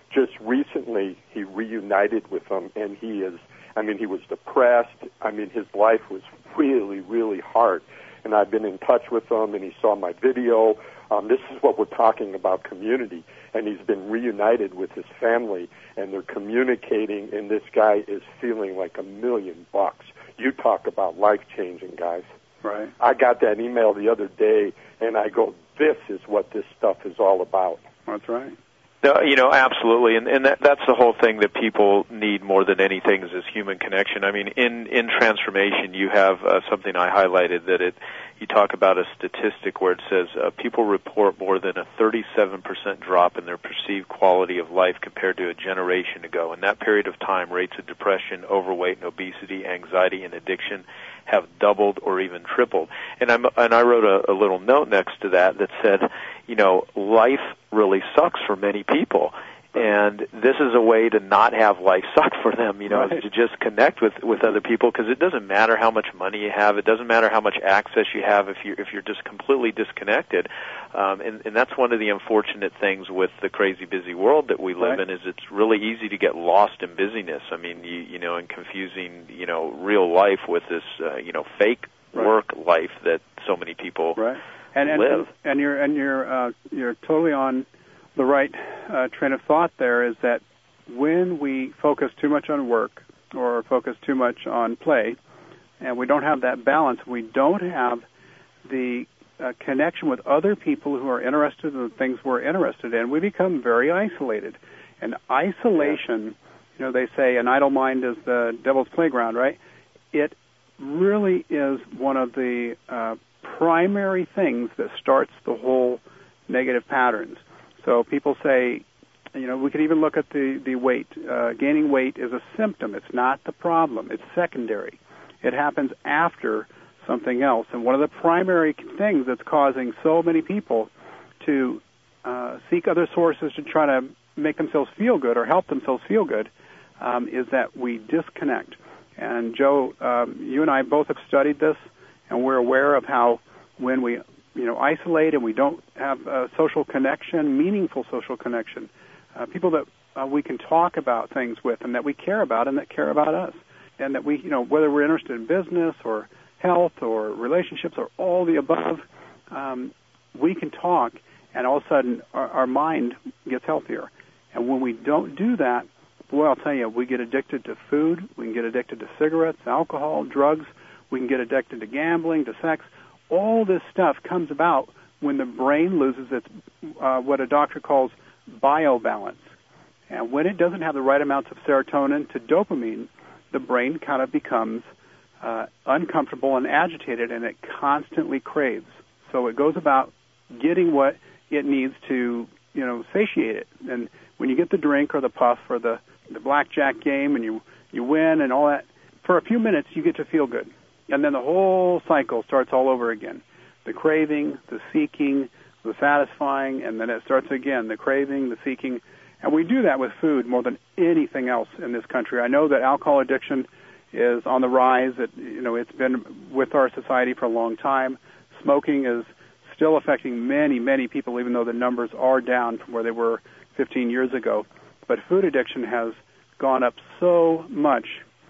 Speaker 4: just recently he reunited with them, and he is, I mean, he was depressed. I mean, his life was really, really hard. And I've been in touch with him, and he saw my video. Um, this is what we're talking about, community. And he's been reunited with his family, and they're communicating, and this guy is feeling like a million bucks. You talk about life-changing, guys.
Speaker 3: Right.
Speaker 4: I got that email the other day, and I go, this is what this stuff is all about.
Speaker 3: That's right.
Speaker 2: No, you know, absolutely, and, and that, that's the whole thing that people need more than anything is this human connection. I mean, in, in transformation, you have uh, something I highlighted that it, you talk about a statistic where it says uh, people report more than a thirty-seven percent drop in their perceived quality of life compared to a generation ago. In that period of time, rates of depression, overweight, and obesity, anxiety, and addiction have doubled or even tripled. And I'm and I wrote a, a little note next to that that said, you know, life really sucks for many people, and this is a way to not have life suck for them. You know,
Speaker 3: right.
Speaker 2: to just connect with with other people, because it doesn't matter how much money you have, it doesn't matter how much access you have if you if you're just completely disconnected. Um, and, and that's one of the unfortunate things with the crazy busy world that we live
Speaker 3: right.
Speaker 2: in, is it's really easy to get lost in busyness. I mean, you you know, and confusing you know real life with this uh, you know fake
Speaker 3: right.
Speaker 2: work life that so many people
Speaker 3: right. and, and,
Speaker 2: live.
Speaker 3: And, and you're and you're uh, you're totally on the right uh, train of thought. There is that when we focus too much on work or focus too much on play, and we don't have that balance, we don't have the uh, connection with other people who are interested in the things we're interested in, we become very isolated. And isolation, you know, they say an idle mind is the devil's playground, right? It really is one of the uh, primary things that starts the whole negative patterns. So people say, you know, we could even look at the, the weight. Uh, gaining weight is a symptom. It's not the problem. It's secondary. It happens after something else. And one of the primary things that's causing so many people to uh, seek other sources to try to make themselves feel good or help themselves feel good um, is that we disconnect. And Joe, um, you and I both have studied this, and we're aware of how when we you know, isolate and we don't have a social connection, meaningful social connection, uh, people that uh, we can talk about things with and that we care about and that care about us, and that we, you know, whether we're interested in business or health or relationships or all the above, um, we can talk, and all of a sudden our, our mind gets healthier. And when we don't do that, boy, I'll tell you, we get addicted to food, we can get addicted to cigarettes, alcohol, drugs, we can get addicted to gambling, to sex. All this stuff comes about when the brain loses its uh, what a doctor calls biobalance. And when it doesn't have the right amounts of serotonin to dopamine, the brain kind of becomes uh, uncomfortable and agitated, and it constantly craves. So it goes about getting what it needs to, you know, satiate it. And when you get the drink or the puff or the, the blackjack game and you, you win and all that, for a few minutes you get to feel good. And then the whole cycle starts all over again. The craving, the seeking, the satisfying, and then it starts again, the craving, the seeking. And we do that with food more than anything else in this country. I know that alcohol addiction is on the rise. It, you know, it's been with our society for a long time. Smoking is still affecting many, many people, even though the numbers are down from where they were fifteen years ago. But food addiction has gone up so much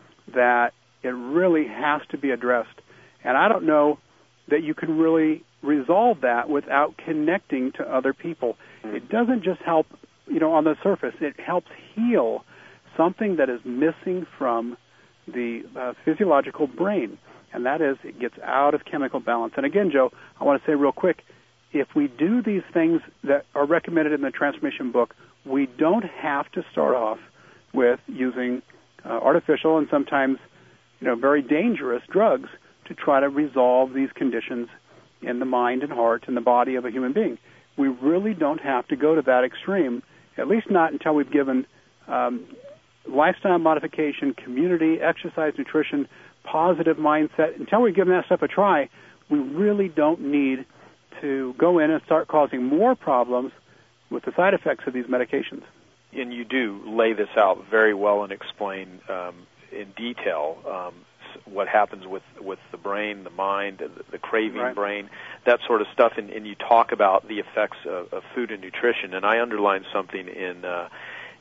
Speaker 3: that it really has to be addressed. And I don't know that you can really resolve that without connecting to other people. Mm-hmm. It doesn't just help, you know, on the surface. It helps heal something that is missing from the uh, physiological brain, and that is it gets out of chemical balance. And again, Joe, I want to say real quick, if we do these things that are recommended in the Transformation book, we don't have to start off with using uh, artificial and sometimes you know, very dangerous drugs to try to resolve these conditions in the mind and heart and the body of a human being. We really don't have to go to that extreme, at least not until we've given um, lifestyle modification, community, exercise, nutrition, positive mindset. Until we've given that stuff a try, we really don't need to go in and start causing more problems with the side effects of these medications.
Speaker 2: And you do lay this out very well and explain um, in detail um, what happens with, with the brain, the mind, the, the craving
Speaker 3: right.
Speaker 2: brain, that sort of stuff, and, and you talk about the effects of, of food and nutrition. And I underlined something in uh,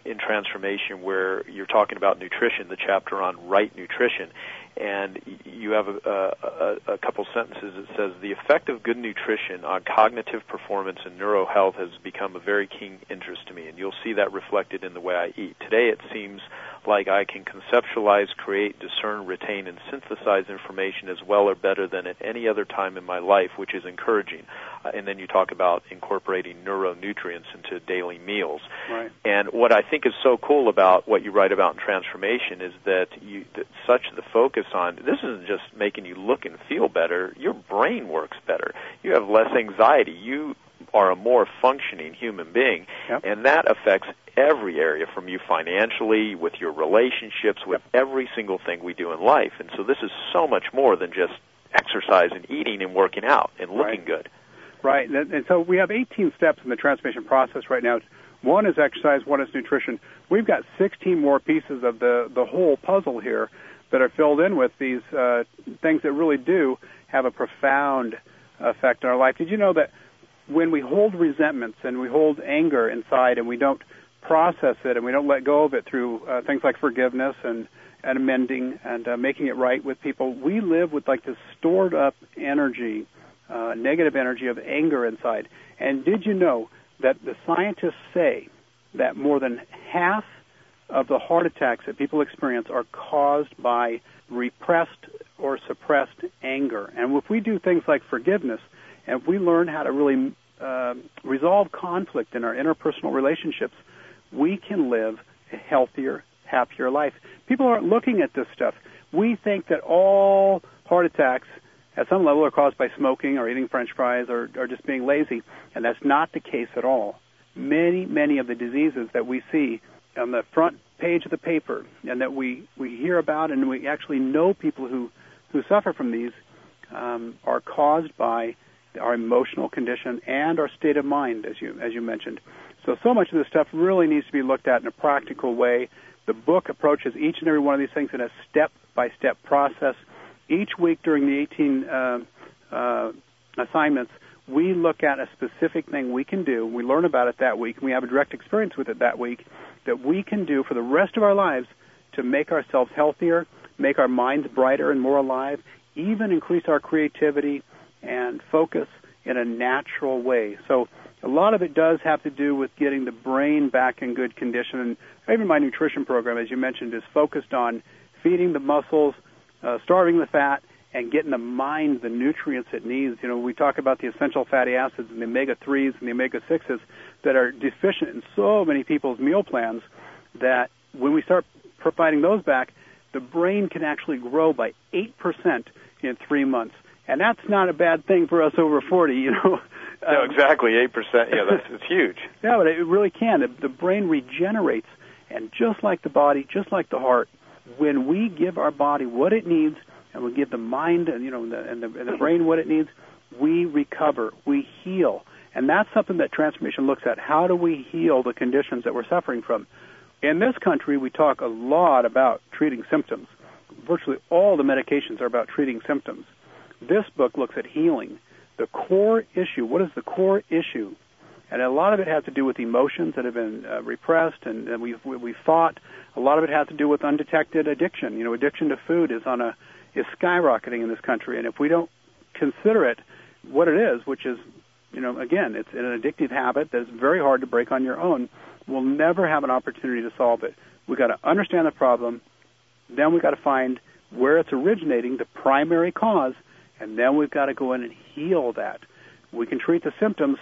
Speaker 2: in Transformation where you're talking about nutrition, the chapter on right nutrition, and you have a, a, a couple sentences that says, the effect of good nutrition on cognitive performance and neurohealth has become a very keen interest to me, and you'll see that reflected in the way I eat. Today it seems like I can conceptualize, create, discern, retain, and synthesize information as well or better than at any other time in my life, which is encouraging. Uh, and then you talk about incorporating neuronutrients into daily meals.
Speaker 3: Right.
Speaker 2: And what I think is so cool about what you write about in Transformation is that you that such the focus on, this isn't just making you look and feel better, your brain works better. You have less anxiety. You are a more functioning human being,
Speaker 3: yep.
Speaker 2: and that affects every area, from you financially, with your relationships, with yep. every single thing we do in life. And so this is so much more than just exercise and eating and working out and looking
Speaker 3: right.
Speaker 2: good.
Speaker 3: Right, and, and so we have eighteen steps in the transformation process right now. One is exercise, one is nutrition. We've got sixteen more pieces of the, the whole puzzle here that are filled in with these uh, things that really do have a profound effect on our life. Did you know that when we hold resentments and we hold anger inside and we don't process it and we don't let go of it through uh, things like forgiveness and, and amending and uh, making it right with people, we live with like this stored up energy, uh, negative energy of anger inside. And did you know that the scientists say that more than half of the heart attacks that people experience are caused by repressed or suppressed anger? And if we do things like forgiveness, and if we learn how to really uh, resolve conflict in our interpersonal relationships, we can live a healthier, happier life. People aren't looking at this stuff. We think that all heart attacks at some level are caused by smoking or eating French fries or, or just being lazy, and that's not the case at all. Many, many of the diseases that we see on the front page of the paper and that we, we hear about and we actually know people who, who suffer from these um, are caused by our emotional condition and our state of mind, as you as you mentioned. So, so much of this stuff really needs to be looked at in a practical way. The book approaches each and every one of these things in a step-by-step process. Each week during the eighteen uh, uh, assignments, we look at a specific thing we can do. We learn about it that week, and we have a direct experience with it that week that we can do for the rest of our lives to make ourselves healthier, make our minds brighter and more alive, even increase our creativity and focus in a natural way. So a lot of it does have to do with getting the brain back in good condition. And even my nutrition program, as you mentioned, is focused on feeding the muscles, uh, starving the fat, and getting the mind the nutrients it needs. You know, we talk about the essential fatty acids and the omega threes and the omega sixes that are deficient in so many people's meal plans that when we start providing those back, the brain can actually grow by eight percent in three months. And that's not a bad thing for us over forty, you know.
Speaker 2: No, exactly, eight percent. Yeah, that's it's huge.
Speaker 3: Yeah, but it really can. The, the brain regenerates, and just like the body, just like the heart, when we give our body what it needs, and we give the mind and you know the, and, the, and the brain what it needs, we recover, we heal, and that's something that Transformation looks at. How do we heal the conditions that we're suffering from? In this country, we talk a lot about treating symptoms. Virtually all the medications are about treating symptoms. This book looks at healing. The core issue, what is the core issue? And a lot of it has to do with emotions that have been uh, repressed and, and we've, we've fought. A lot of it has to do with undetected addiction. You know, addiction to food is on a is skyrocketing in this country. And if we don't consider it what it is, which is, you know, again, it's an addictive habit that is very hard to break on your own, we'll never have an opportunity to solve it. We've got to understand the problem. Then we've got to find where it's originating, the primary cause, and then we've got to go in and heal that. We can treat the symptoms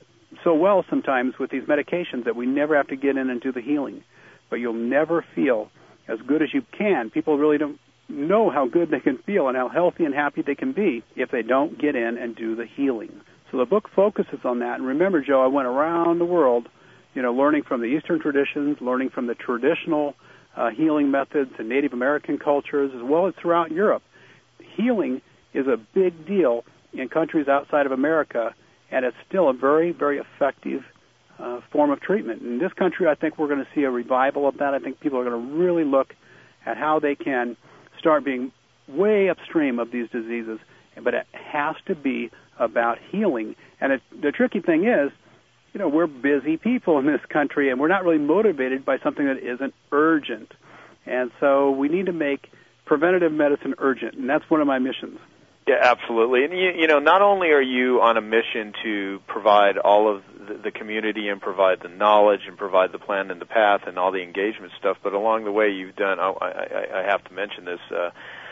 Speaker 3: so well sometimes with these medications that we never have to get in and do the healing. But you'll never feel as good as you can. People really don't know how good they can feel and how healthy and happy they can be if they don't get in and do the healing. So the book focuses on that. And remember, Joe, I went around the world, you know, learning from the Eastern traditions, learning from the traditional uh, healing methods in Native American cultures, as well as throughout Europe. Healing is a big deal in countries outside of America, and it's still a very, very effective uh, form of treatment. In this country, I think we're going to see a revival of that. I think people are going to really look at how they can start being way upstream of these diseases, but it has to be about healing. And it, the tricky thing is, you know, we're busy people in this country, and we're not really motivated by something that isn't urgent. And so we need to make preventative medicine urgent, and that's one of my missions.
Speaker 2: Yeah, absolutely. And, you, you know, not only are you on a mission to provide all of the, the community and provide the knowledge and provide the plan and the path and all the engagement stuff, but along the way you've done, I, I, I have to mention this, uh,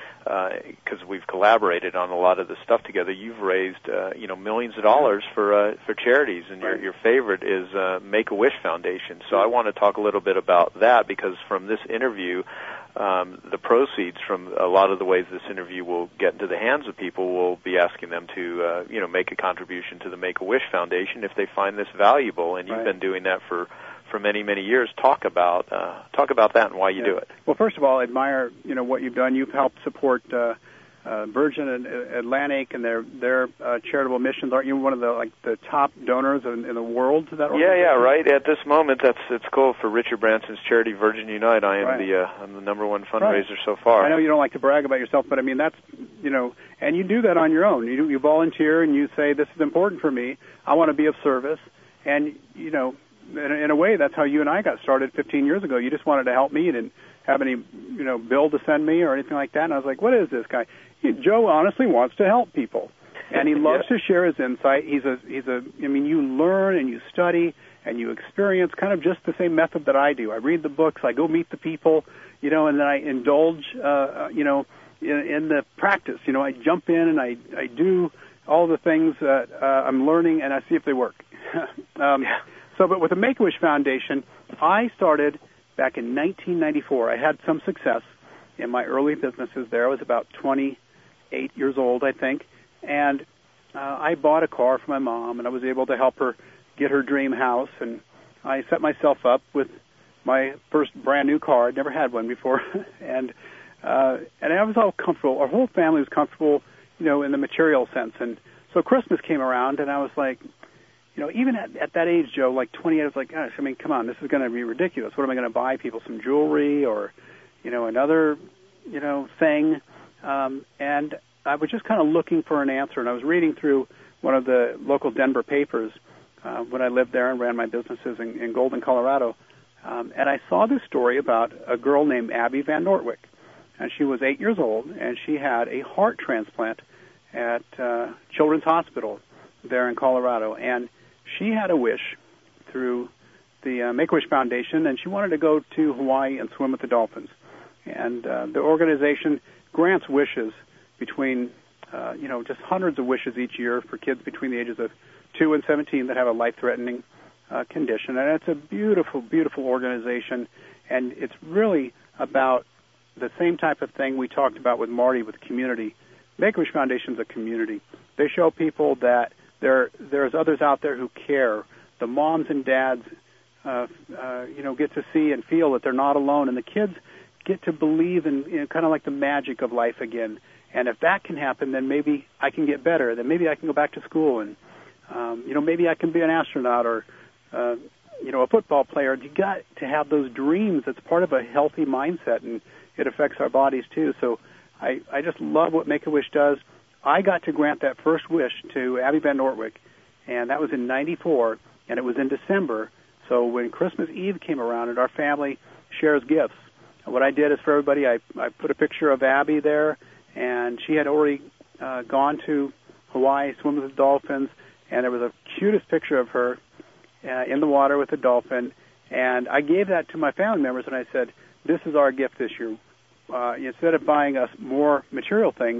Speaker 2: because uh, we've collaborated on a lot of this stuff together. You've raised, uh, you know, millions of dollars for uh, for charities, and your your favorite is uh, Make-A-Wish Foundation. So I want to talk a little bit about that, because from this interview, um, the proceeds from a lot of the ways this interview will get into the hands of people, will be asking them to, uh, you know, make a contribution to the Make-A-Wish Foundation if they find this valuable. And you've
Speaker 3: right.
Speaker 2: been doing that for. for many, many years. Talk about uh, talk about that and why you
Speaker 3: yeah.
Speaker 2: do it.
Speaker 3: Well, first of all, I admire, you know, what you've done. You've helped support uh, uh, Virgin and Atlantic and their their uh, charitable missions. Aren't you one of the like the top donors in, in the world to that organization?
Speaker 2: Yeah, yeah, right. At this moment, that's it's cool for Richard Branson's charity, Virgin Unite. I am right. the uh, I'm the number one fundraiser
Speaker 3: right.
Speaker 2: so far.
Speaker 3: I know you don't like to brag about yourself, but I mean that's you know, and you do that on your own. You you volunteer and you say, this is important for me. I want to be of service, and you know. In a, in a way, that's how you and I got started fifteen years ago. You just wanted to help me. You didn't have any, you know, bill to send me or anything like that. And I was like, what is this guy? He, Joe honestly wants to help people, and he loves yeah. to share his insight. He's a, he's a. I mean, you learn and you study and you experience kind of just the same method that I do. I read the books, I go meet the people, you know, and then I indulge, uh, you know, in, in the practice. You know, I jump in and I, I do all the things that uh, I'm learning, and I see if they work. um, yeah. So, but with the Make-A-Wish Foundation, I started back in nineteen ninety-four. I had some success in my early businesses there. I was about twenty-eight years old, I think, and uh, I bought a car for my mom, and I was able to help her get her dream house, and I set myself up with my first brand new car. I'd never had one before, and uh, and I was all comfortable. Our whole family was comfortable, you know, in the material sense. And so Christmas came around, and I was like, you know, even at, at that age, Joe, like twenty-eight, I was like, gosh, I mean, come on, this is going to be ridiculous. What am I going to buy people? Some jewelry or, you know, another, you know, thing? Um, and I was just kind of looking for an answer, and I was reading through one of the local Denver papers uh, when I lived there and ran my businesses in, in Golden, Colorado, um, and I saw this story about a girl named Abby Van Nortwick, and she was eight years old, and she had a heart transplant at uh, Children's Hospital there in Colorado, and she had a wish through the uh, Make-A-Wish Foundation, and she wanted to go to Hawaii and swim with the dolphins. And uh, the organization grants wishes between, uh, you know, just hundreds of wishes each year for kids between the ages of two and seventeen that have a life-threatening uh, condition. And it's a beautiful, beautiful organization, and it's really about the same type of thing we talked about with Marty with community. Make-A-Wish Foundation is a community. They show people that There, there's others out there who care. The moms and dads, uh, uh, you know, get to see and feel that they're not alone, and the kids get to believe in, you know, kind of like the magic of life again. And if that can happen, then maybe I can get better. Then maybe I can go back to school, and um, you know, maybe I can be an astronaut or, uh, you know, a football player. You got to have those dreams. It's part of a healthy mindset, and it affects our bodies too. So I, I just love what Make-A-Wish does. I got to grant that first wish to Abby Van Nortwick, and that was in ninety-four, and it was in December. So when Christmas Eve came around and our family shares gifts, what I did is for everybody, I, I put a picture of Abby there, and she had already uh, gone to Hawaii, swim with the dolphins, and there was a cutest picture of her uh, in the water with the dolphin, and I gave that to my family members, and I said, this is our gift this year. Uh, instead of buying us more material things,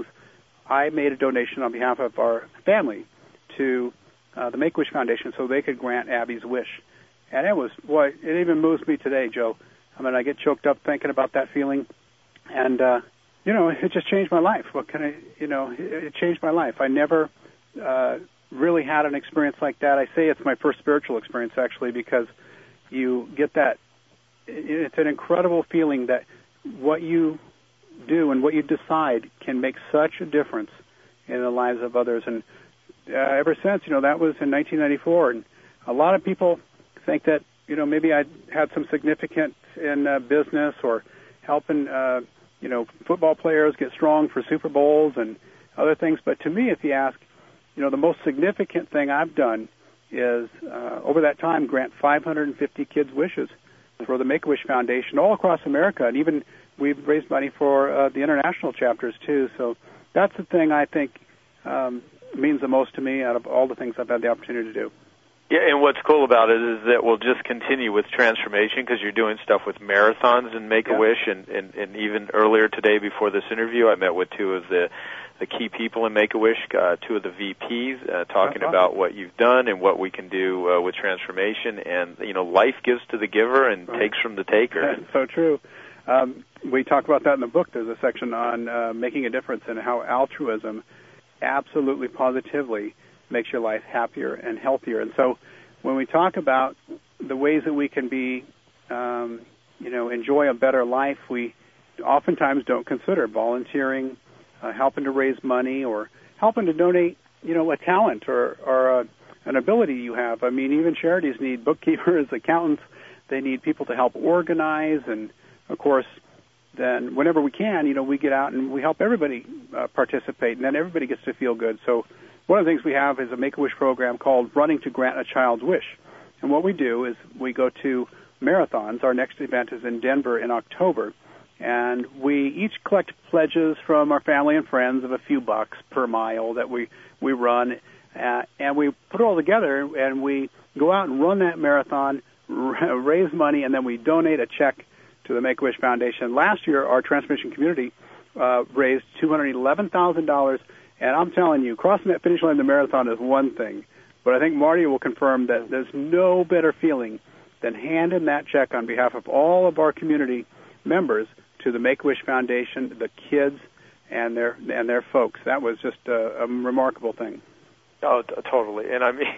Speaker 3: I made a donation on behalf of our family to uh, the Make-A-Wish Foundation so they could grant Abby's wish. And it was, boy, it even moves me today, Joe. I mean, I get choked up thinking about that feeling. And, uh, you know, it just changed my life. What can I, you know, it, it changed my life. I never uh, really had an experience like that. I say it's my first spiritual experience, actually, because you get that, it's an incredible feeling that what you do and what you decide can make such a difference in the lives of others. And uh, ever since, you know, that was in nineteen ninety-four, and a lot of people think that, you know, maybe I had some significance in uh, business or helping, uh, you know, football players get strong for Super Bowls and other things. But to me, if you ask, you know, the most significant thing I've done is, uh, over that time, grant five hundred fifty kids' wishes for the Make-A-Wish Foundation all across America. And even we've raised money for uh, the international chapters, too. So that's the thing I think um, means the most to me out of all the things I've had the opportunity to do.
Speaker 2: Yeah, and what's cool about it is that we'll just continue with transformation because you're doing stuff with marathons and Make-A-Wish, yeah. and, and, and even earlier today before this interview, I met with two of the, the key people in Make-A-Wish, uh, two of the V Ps, uh, talking uh-huh. about what you've done and what we can do uh, with transformation. And, you know, life gives to the giver and right. takes from the taker.
Speaker 3: That's so true. Um, we talk about that in the book. There's a section on uh, making a difference and how altruism absolutely positively makes your life happier and healthier. And so when we talk about the ways that we can be, um, you know, enjoy a better life, we oftentimes don't consider volunteering, uh, helping to raise money, or helping to donate, you know, a talent or, or a, an ability you have. I mean, even charities need bookkeepers, accountants. They need people to help organize. And, of course, then whenever we can, you know, we get out and we help everybody uh, participate, and then everybody gets to feel good. So one of the things we have is a Make-A-Wish program called Running to Grant a Child's Wish. And what we do is we go to marathons. Our next event is in Denver in October. And we each collect pledges from our family and friends of a few bucks per mile that we, we run. Uh, and we put it all together, and we go out and run that marathon, r- raise money, and then we donate a check to the Make-A-Wish Foundation. Last year, our transmission community uh, raised two hundred eleven thousand dollars. And I'm telling you, crossing that finish line of the marathon is one thing, but I think Marty will confirm that there's no better feeling than handing that check on behalf of all of our community members to the Make-A-Wish Foundation, the kids, and their and their folks. That was just a, a remarkable thing.
Speaker 2: Oh, t- totally. And I mean,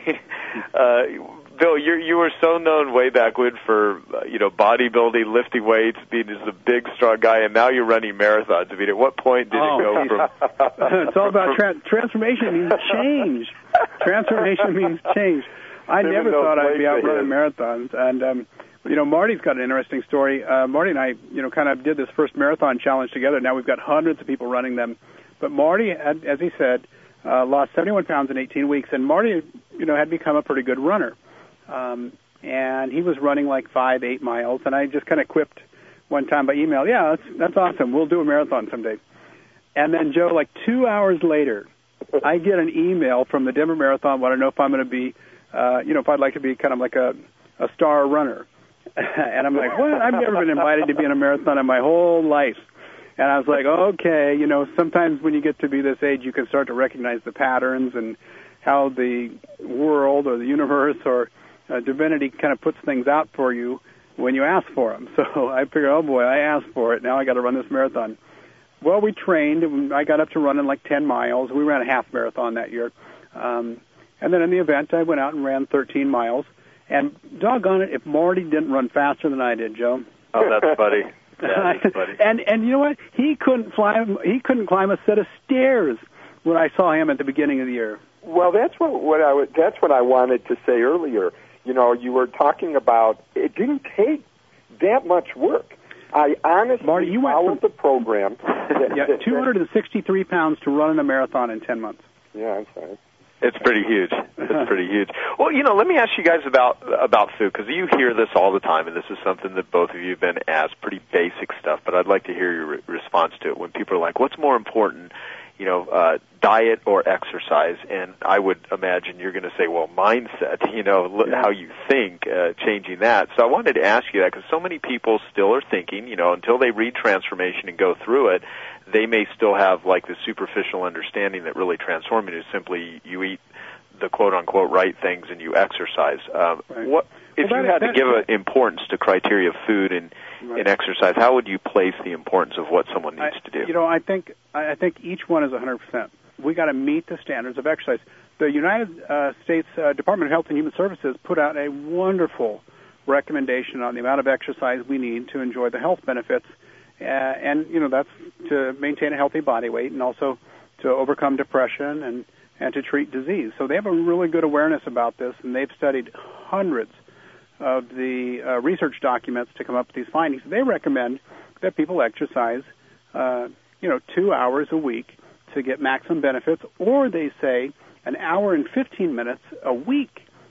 Speaker 2: uh, Bill, you you were so known way back when for, uh, you know, bodybuilding, lifting weights, being just a big, strong guy, and now you're running marathons. I mean, at what point did
Speaker 3: oh,
Speaker 2: it go from...
Speaker 3: It's all about tra- transformation means change. Transformation means change. I
Speaker 4: Even
Speaker 3: never thought I'd be out
Speaker 4: here.
Speaker 3: running marathons. And, um, you know, Marty's got an interesting story. Uh, Marty and I, you know, kind of did this first marathon challenge together. Now we've got hundreds of people running them. But Marty, had, as he said, uh, lost seventy-one pounds in eighteen weeks. And Marty, you know, had become a pretty good runner. Um, and he was running like five, eight miles. And I just kind of quipped one time by email, yeah, that's, that's awesome. We'll do a marathon someday. And then, Joe, like two hours later, I get an email from the Denver Marathon, want to know if I'm going to be, uh, you know, if I'd like to be kind of like a, a star runner. And I'm like, what? I've never been invited to be in a marathon in my whole life. And I was like, okay, you know, sometimes when you get to be this age, you can start to recognize the patterns and how the world or the universe or uh, divinity kind of puts things out for you when you ask for them. So I figured, oh, boy, I asked for it. Now I got to run this marathon. Well, we trained, and I got up to running like ten miles. We ran a half marathon that year. Um, and then in the event, I went out and ran thirteen miles. And doggone it, if Marty didn't run faster than I did, Joe.
Speaker 2: Oh, that's funny. Yeah, that's funny.
Speaker 3: and and you know what? He couldn't climb. He couldn't climb a set of stairs when I saw him at the beginning of the year.
Speaker 4: Well, that's what what I would, that's what I wanted to say earlier. You know, you were talking about it didn't take that much work. I honestly
Speaker 3: Marty, you
Speaker 4: followed
Speaker 3: went from,
Speaker 4: the program.
Speaker 3: yeah, two hundred sixty-three pounds to run in a marathon in ten months.
Speaker 4: Yeah, I'm sorry.
Speaker 2: It's pretty huge. It's pretty huge. Well, you know, let me ask you guys about about food, because you hear this all the time, and this is something that both of you have been asked, pretty basic stuff, but I'd like to hear your re- response to it. When people are like, what's more important, you know, uh, diet or exercise? And I would imagine you're going to say, well, mindset, you know,
Speaker 3: yeah.
Speaker 2: how you think, uh, changing that. So I wanted to ask you that, because so many people still are thinking, you know, until they read Transformation and go through it, they may still have like the superficial understanding that really transforming is simply you eat the quote-unquote right things and you exercise. Um,
Speaker 3: right.
Speaker 2: What if
Speaker 3: well,
Speaker 2: you
Speaker 3: that,
Speaker 2: had
Speaker 3: that,
Speaker 2: to give an importance to criteria of food and, right. and exercise? How would you place the importance of what someone needs
Speaker 3: I,
Speaker 2: to do?
Speaker 3: You know, I think I think each one is one hundred percent. We got to meet the standards of exercise. The United uh, States uh, Department of Health and Human Services put out a wonderful recommendation on the amount of exercise we need to enjoy the health benefits. Uh, and, you know, that's to maintain a healthy body weight and also to overcome depression and, and to treat disease. So they have a really good awareness about this, and they've studied hundreds of the uh, research documents to come up with these findings. They recommend that people exercise, uh, you know, two hours a week to get maximum benefits, or they say an hour and fifteen minutes a week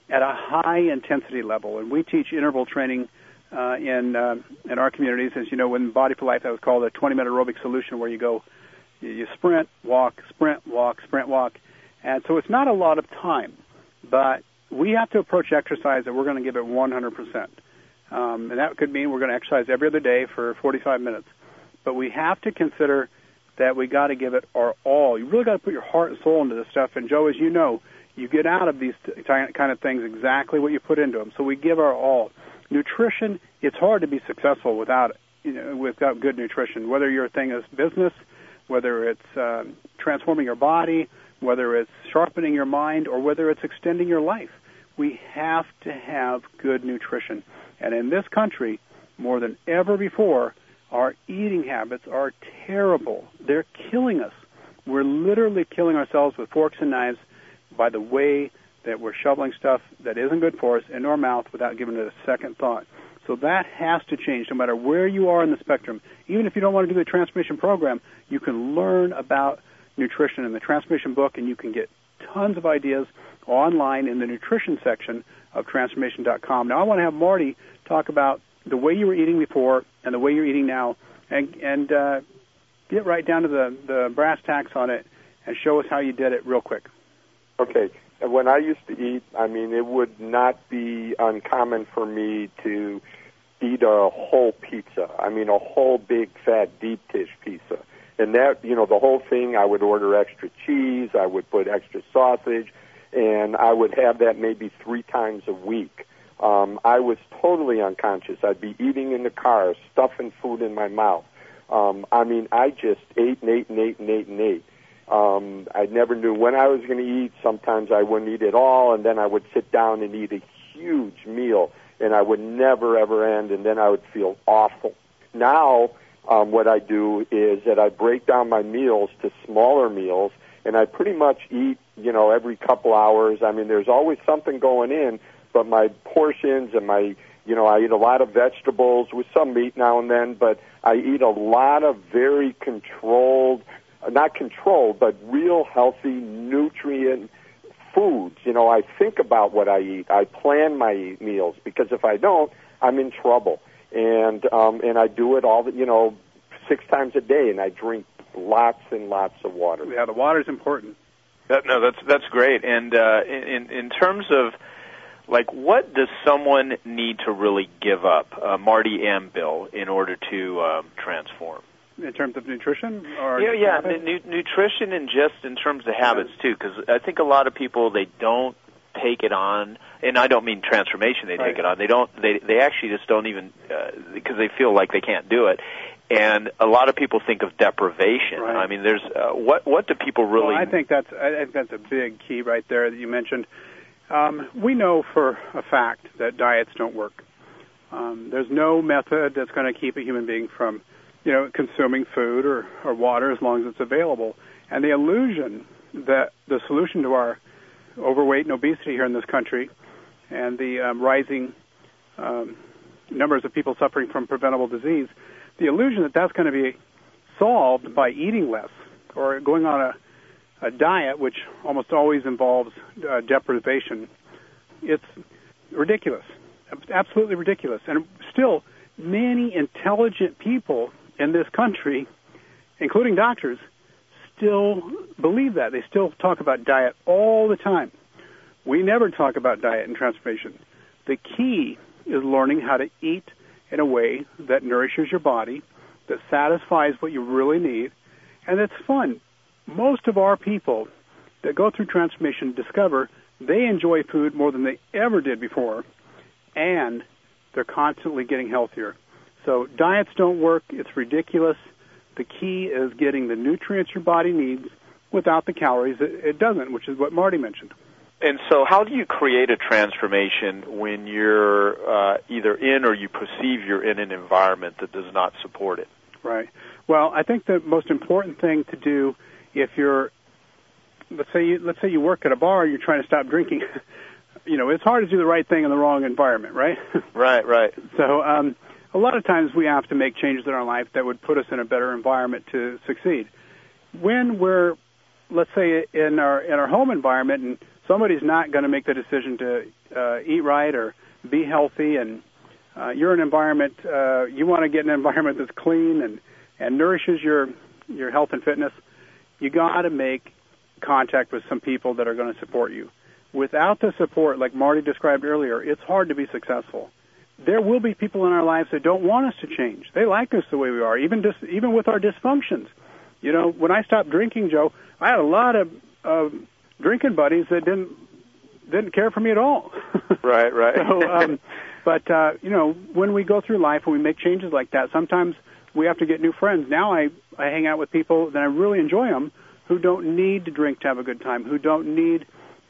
Speaker 3: at a high intensity level. And we teach interval training uh, in uh, in our communities. As you know, in Body for Life, that was called a twenty-minute aerobic solution, where you go, you, you sprint, walk, sprint, walk, sprint, walk. And so it's not a lot of time, but we have to approach exercise that we're going to give it one hundred percent. Um, and that could mean we're going to exercise every other day for forty-five minutes. But we have to consider that we got to give it our all. You really got to put your heart and soul into this stuff. And Joe, as you know, you get out of these t- kind of things exactly what you put into them. So we give our all. Nutrition, it's hard to be successful without, you know, without good nutrition. Whether your thing is business, whether it's uh, transforming your body, whether it's sharpening your mind, or whether it's extending your life, we have to have good nutrition. And in this country, more than ever before, our eating habits are terrible. They're killing us. We're literally killing ourselves with forks and knives by the way that we're shoveling stuff that isn't good for us into our mouth without giving it a second thought. So that has to change no matter where you are in the spectrum. Even if you don't want to do the transformation program, you can learn about nutrition in the transformation book, and you can get tons of ideas online in the nutrition section of transformation dot com. Now I want to have Marty talk about the way you were eating before and the way you're eating now, and, and uh, get right down to the, the brass tacks on it and show us how you did it real quick.
Speaker 4: Okay. When I used to eat, I mean, it would not be uncommon for me to eat a whole pizza. I mean, a whole big, fat, deep dish pizza. And that, you know, the whole thing, I would order extra cheese, I would put extra sausage, and I would have that maybe three times a week. Um, I was totally unconscious. I'd be eating in the car, stuffing food in my mouth. Um, I mean, I just ate and ate and ate and ate and ate. Um, I never knew when I was going to eat. Sometimes I wouldn't eat at all, and then I would sit down and eat a huge meal, and I would never, ever end, and then I would feel awful. Now, um, what I do is that I break down my meals to smaller meals, and I pretty much eat, you know, every couple hours. I mean, there's always something going in, but my portions and my, you know, I eat a lot of vegetables with some meat now and then, but I eat a lot of very controlled, not controlled, but real healthy, nutrient foods. You know, I think about what I eat. I plan my meals, because if I don't, I'm in trouble. And um, and I do it all, the, you know, six times a day, and I drink lots and lots of water.
Speaker 3: Yeah, the water is important.
Speaker 2: That, no, that's that's great. And uh, in in terms of, like, what does someone need to really give up, uh, Marty and Bill, in order to um, transform?
Speaker 3: In terms of nutrition? Or
Speaker 2: yeah, yeah, nu- nutrition, and just in terms of habits, too, because I think a lot of people, they don't take it on, and I don't mean transformation, they
Speaker 3: right.
Speaker 2: take it on. They don't, they, they actually just don't even, uh, because they feel like they can't do it. And a lot of people think of deprivation.
Speaker 3: Right.
Speaker 2: I mean, there's, uh, what, what do people really...
Speaker 3: Well, I think that's, I think that's a big key right there that you mentioned. Um, we know for a fact that diets don't work. Um, there's no method that's going to keep a human being from, you know, consuming food or, or water as long as it's available. And the illusion that the solution to our overweight and obesity here in this country and the um, rising um, numbers of people suffering from preventable disease, the illusion that that's going to be solved by eating less or going on a a diet, which almost always involves uh, deprivation, it's ridiculous, absolutely ridiculous. And still, many intelligent people in this country, including doctors, still believe that. They still talk about diet all the time. We never talk about diet and transformation. The key is learning how to eat in a way that nourishes your body, that satisfies what you really need, and that's fun. Most of our people that go through transformation discover they enjoy food more than they ever did before, and they're constantly getting healthier. So diets don't work. It's ridiculous. The key is getting the nutrients your body needs without the calories. It, it doesn't, which is what Marty mentioned.
Speaker 2: And so how do you create a transformation when you're uh, either in or you perceive you're in an environment that does not support it?
Speaker 3: Right. Well, I think the most important thing to do, if you're, let's say you, let's say you work at a bar and you're trying to stop drinking, you know, it's hard to do the right thing in the wrong environment, right?
Speaker 2: Right, right.
Speaker 3: So um, a lot of times we have to make changes in our life that would put us in a better environment to succeed. When we're, let's say, in our in our home environment and somebody's not going to make the decision to uh, eat right or be healthy, and uh, you're in an environment, uh, you want to get an environment that's clean and, and nourishes your, your health and fitness, you got to make contact with some people that are going to support you. Without the support, like Marty described earlier, it's hard to be successful. There will be people in our lives that don't want us to change. They like us the way we are, even dis- even with our dysfunctions. You know, when I stopped drinking, Joe, I had a lot of uh, drinking buddies that didn't didn't care for me at all.
Speaker 2: Right, right.
Speaker 3: so, um, but uh, you know, when we go through life and we make changes like that, sometimes we have to get new friends. Now I I hang out with people that I really enjoy them, who don't need to drink to have a good time, who don't need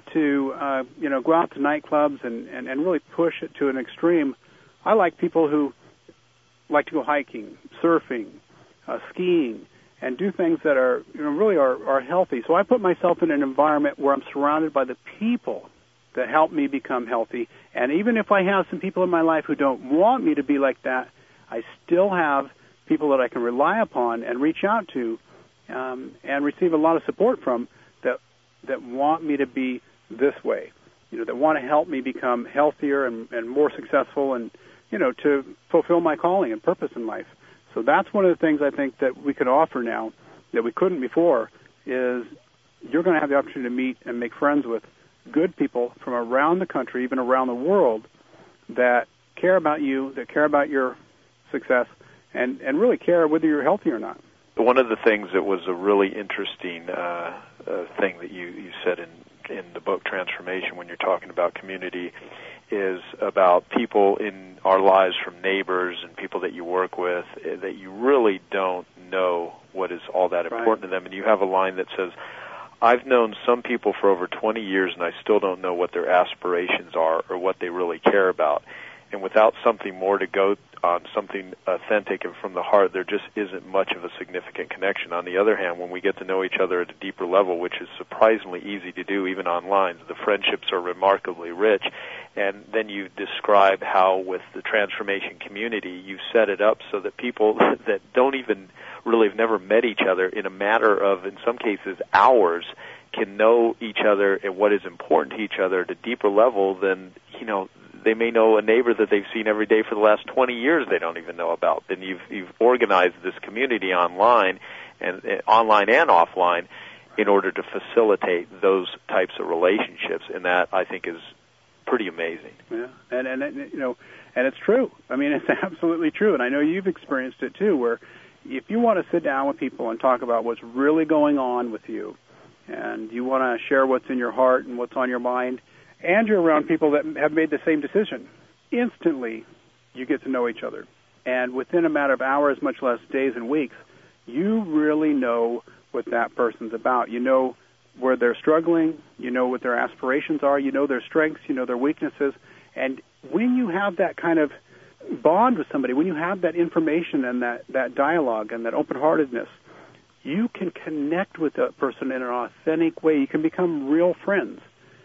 Speaker 3: to uh, you know go out to nightclubs and, and, and really push it to an extreme. I like people who like to go hiking, surfing, uh, skiing, and do things that are, you know, really are, are healthy. So I put myself in an environment where I'm surrounded by the people that help me become healthy. And even if I have some people in my life who don't want me to be like that, I still have people that I can rely upon and reach out to um, and receive a lot of support from that that want me to be this way, you know, that want to help me become healthier and, and more successful and, you know, to fulfill my calling and purpose in life. So that's one of the things I think that we can offer now that we couldn't before is you're going to have the opportunity to meet and make friends with good people from around the country, even around the world, that care about you, that care about your success, and, and really care whether you're healthy or not.
Speaker 2: One of the things that was a really interesting uh, uh, thing that you, you said in, in the book Transformation when you're talking about community is about people in our lives, from neighbors and people that you work with, that you really don't know what is all that important to them. And you have a line that says, I've known some people for over twenty years and I still don't know what their aspirations are or what they really care about. And without something more to go on, something authentic and from the heart, there just isn't much of a significant connection. On the other hand, when we get to know each other at a deeper level, which is surprisingly easy to do even online, the friendships are remarkably rich. And then you describe how with the Transformation community, you set it up so that people that don't even really have never met each other in a matter of, in some cases, hours, can know each other and what is important to each other at a deeper level than, you know, they may know a neighbor that they've seen every day for the last twenty years they don't even know about. Then you've, you've organized this community online, and uh, online and offline, in order to facilitate those types of relationships, and that, I think, is pretty amazing.
Speaker 3: Yeah, and, and, and you know, and it's true. I mean, it's absolutely true, and I know you've experienced it too, where if you want to sit down with people and talk about what's really going on with you, and you want to share what's in your heart and what's on your mind, and you're around people that have made the same decision, instantly you get to know each other. And within a matter of hours, much less days and weeks, you really know what that person's about. You know where they're struggling, you know what their aspirations are, you know their strengths, you know their weaknesses. And when you have that kind of bond with somebody, when you have that information and that, that dialogue and that open-heartedness, you can connect with that person in an authentic way. You can become real friends.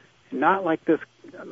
Speaker 3: Not like this,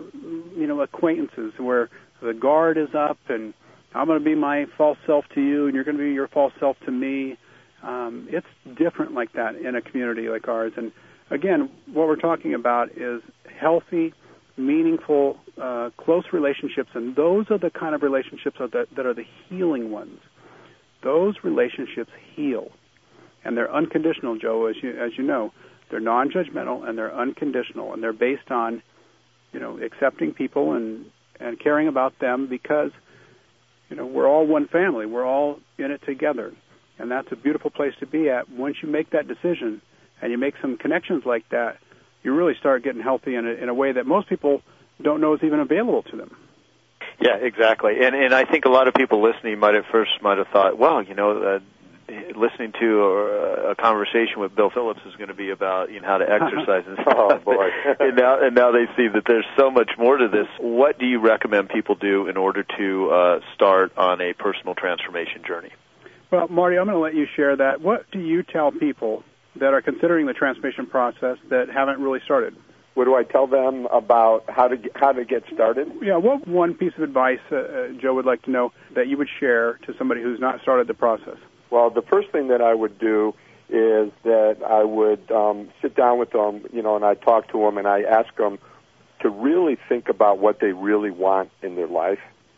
Speaker 3: you know, acquaintances where the guard is up and I'm going to be my false self to you and you're going to be your false self to me. Um, it's different like that in a community like ours. And again, what we're talking about is healthy, meaningful, uh, close relationships, and those are the kind of relationships that, that are the healing ones. Those relationships heal, and they're unconditional, Joe, as you as you know. They're non-judgmental, and they're unconditional, and they're based on, you know, accepting people and, and caring about them because, you know, we're all one family. We're all in it together, and that's a beautiful place to be at. Once you make that decision and you make some connections like that, you really start getting healthy in a, in a way that most people don't know is even available to them.
Speaker 2: Yeah, exactly. And and I think a lot of people listening might at first might have thought, well, you know, uh, listening to a, a conversation with Bill Phillips is going to be about, you know, how to exercise and stuff.
Speaker 4: Oh, boy.
Speaker 2: and, now, and now they see that there's so much more to this. What do you recommend people do in order to uh, start on a personal transformation journey?
Speaker 3: Well, Marty, I'm going to let you share that. What do you tell people that are considering the transformation process that haven't really started?
Speaker 4: What do I tell them about how to get, how to get started?
Speaker 3: Yeah, what one piece of advice uh, uh, Joe would like to know that you would share to somebody who's not started the process?
Speaker 4: Well, the first thing that I would do is that I would um, sit down with them, you know, and I talk to them and I ask them to really think about what they really want in their life,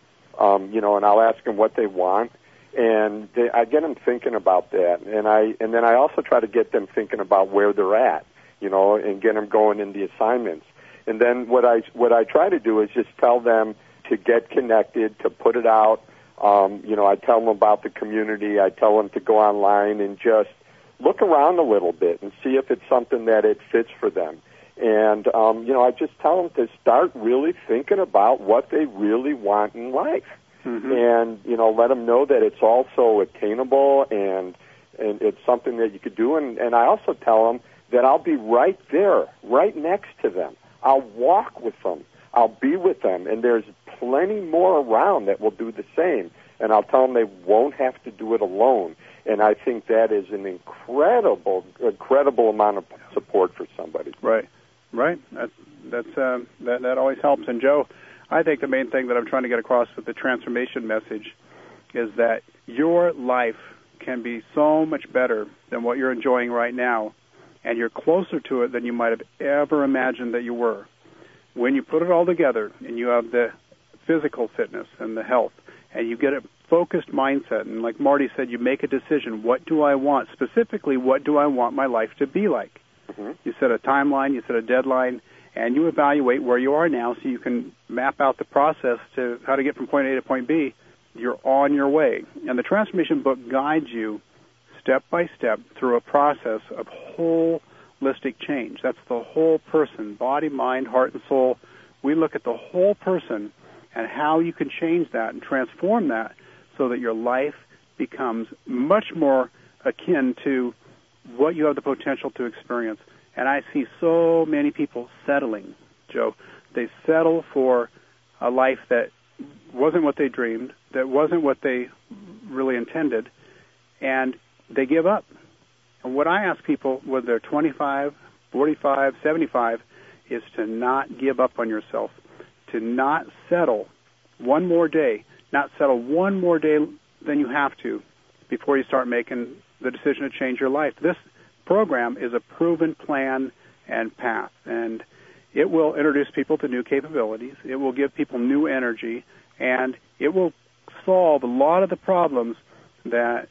Speaker 4: um, you know, and I'll ask them what they want, and they, I get them thinking about that, and I and then I also try to get them thinking about where they're at, you know, and get them going in the assignments. And then what I what I try to do is just tell them to get connected, to put it out. Um, you know, I tell them about the community. I tell them to go online and just look around a little bit and see if it's something that it fits for them. And, um, you know, I just tell them to start really thinking about what they really want in life. Mm-hmm. And, you know, let them know that it's also attainable and and it's something that you could do. And, and I also tell them that I'll be right there, right next to them. I'll walk with them. I'll be with them. And there's plenty more around that will do the same. And I'll tell them they won't have to do it alone. And I think that is an incredible, incredible amount of support for somebody.
Speaker 3: Right, right. That's, that's uh, that that always helps. And Joe, I think the main thing that I'm trying to get across with the transformation message is that your life can be so much better than what you're enjoying right now, and you're closer to it than you might have ever imagined that you were. When you put it all together, and you have the physical fitness and the health, and you get a focused mindset, and like Marty said, you make a decision. What do I want? Specifically, what do I want my life to be like? Mm-hmm. You set a timeline, you set a deadline, and you evaluate where you are now so you can map out the process to how to get from point A to point B. You're on your way. And the Transformation book guides you step by step through a process of holistic change. That's the whole person, body, mind, heart, and soul. We look at the whole person and how you can change that and transform that so that your life becomes much more akin to what you have the potential to experience. And I see so many people settling, Joe. They settle for a life that wasn't what they dreamed, that wasn't what they really intended, and they give up. And what I ask people, whether they're twenty-five, forty-five, seventy-five, is to not give up on yourself, to not settle one more day, not settle one more day than you have to before you start making the decision to change your life. This program is a proven plan and path, and it will introduce people to new capabilities. It will give people new energy, and it will solve a lot of the problems that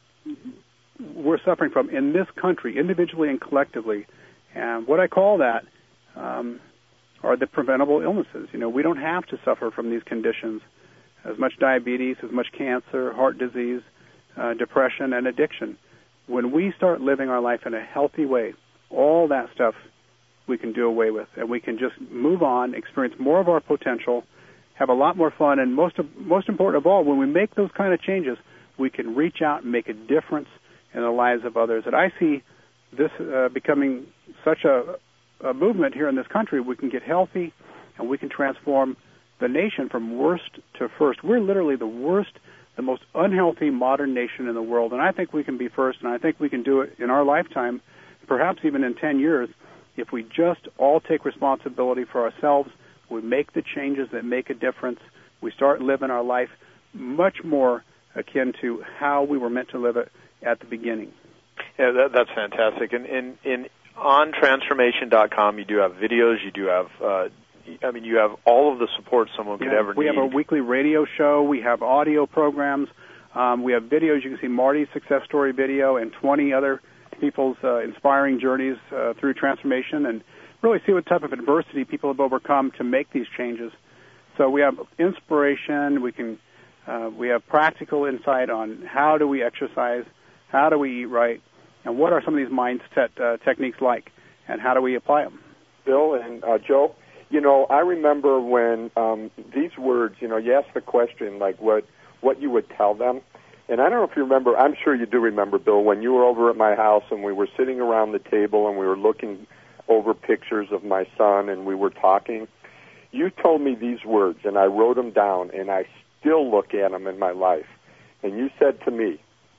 Speaker 3: we're suffering from in this country, individually and collectively. And what I call that um, are the preventable illnesses. You know, we don't have to suffer from these conditions, as much diabetes, as much cancer, heart disease, uh, depression, and addiction. When we start living our life in a healthy way, all that stuff we can do away with, and we can just move on, experience more of our potential, have a lot more fun, and most of, most important of all, when we make those kind of changes, we can reach out and make a difference in the lives of others. And I see this uh, becoming such a, a movement here in this country. We can get healthy, and we can transform the nation from worst to first. We're literally the worst, the most unhealthy modern nation in the world, and I think we can be first, and I think we can do it in our lifetime, perhaps even in ten years, if we just all take responsibility for ourselves, we make the changes that make a difference, we start living our life much more akin to how we were meant to live it at the beginning.
Speaker 2: Yeah, that, that's fantastic. And in, in on transformation dot com, you do have videos, you do have, uh, I mean, you have all of the support someone could
Speaker 3: yeah,
Speaker 2: ever
Speaker 3: we
Speaker 2: need.
Speaker 3: We have a weekly radio show. We have audio programs. Um, we have videos. You can see Marty's success story video and twenty other people's uh, inspiring journeys uh, through transformation, and really see what type of adversity people have overcome to make these changes. So we have inspiration. We can uh, we have practical insight on how do we exercise, how do we eat right, and what are some of these mindset uh, techniques like, and how do we apply them?
Speaker 4: Bill and uh, Joe, you know, I remember when um, these words, you know, you asked the question, like what, what you would tell them. And I don't know if you remember, I'm sure you do remember, Bill, when you were over at my house and we were sitting around the table and we were looking over pictures of my son and we were talking. You told me these words, and I wrote them down, and I still look at them in my life. And you said to me,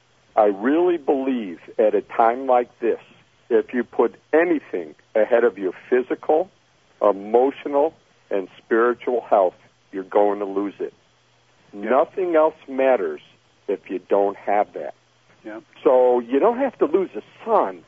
Speaker 4: I really believe at a time like this, if you put anything ahead of your physical, emotional, and spiritual health, you're going to lose it. Yeah. Nothing else matters if you don't have that.
Speaker 3: Yeah.
Speaker 4: So know, you don't have to lose a son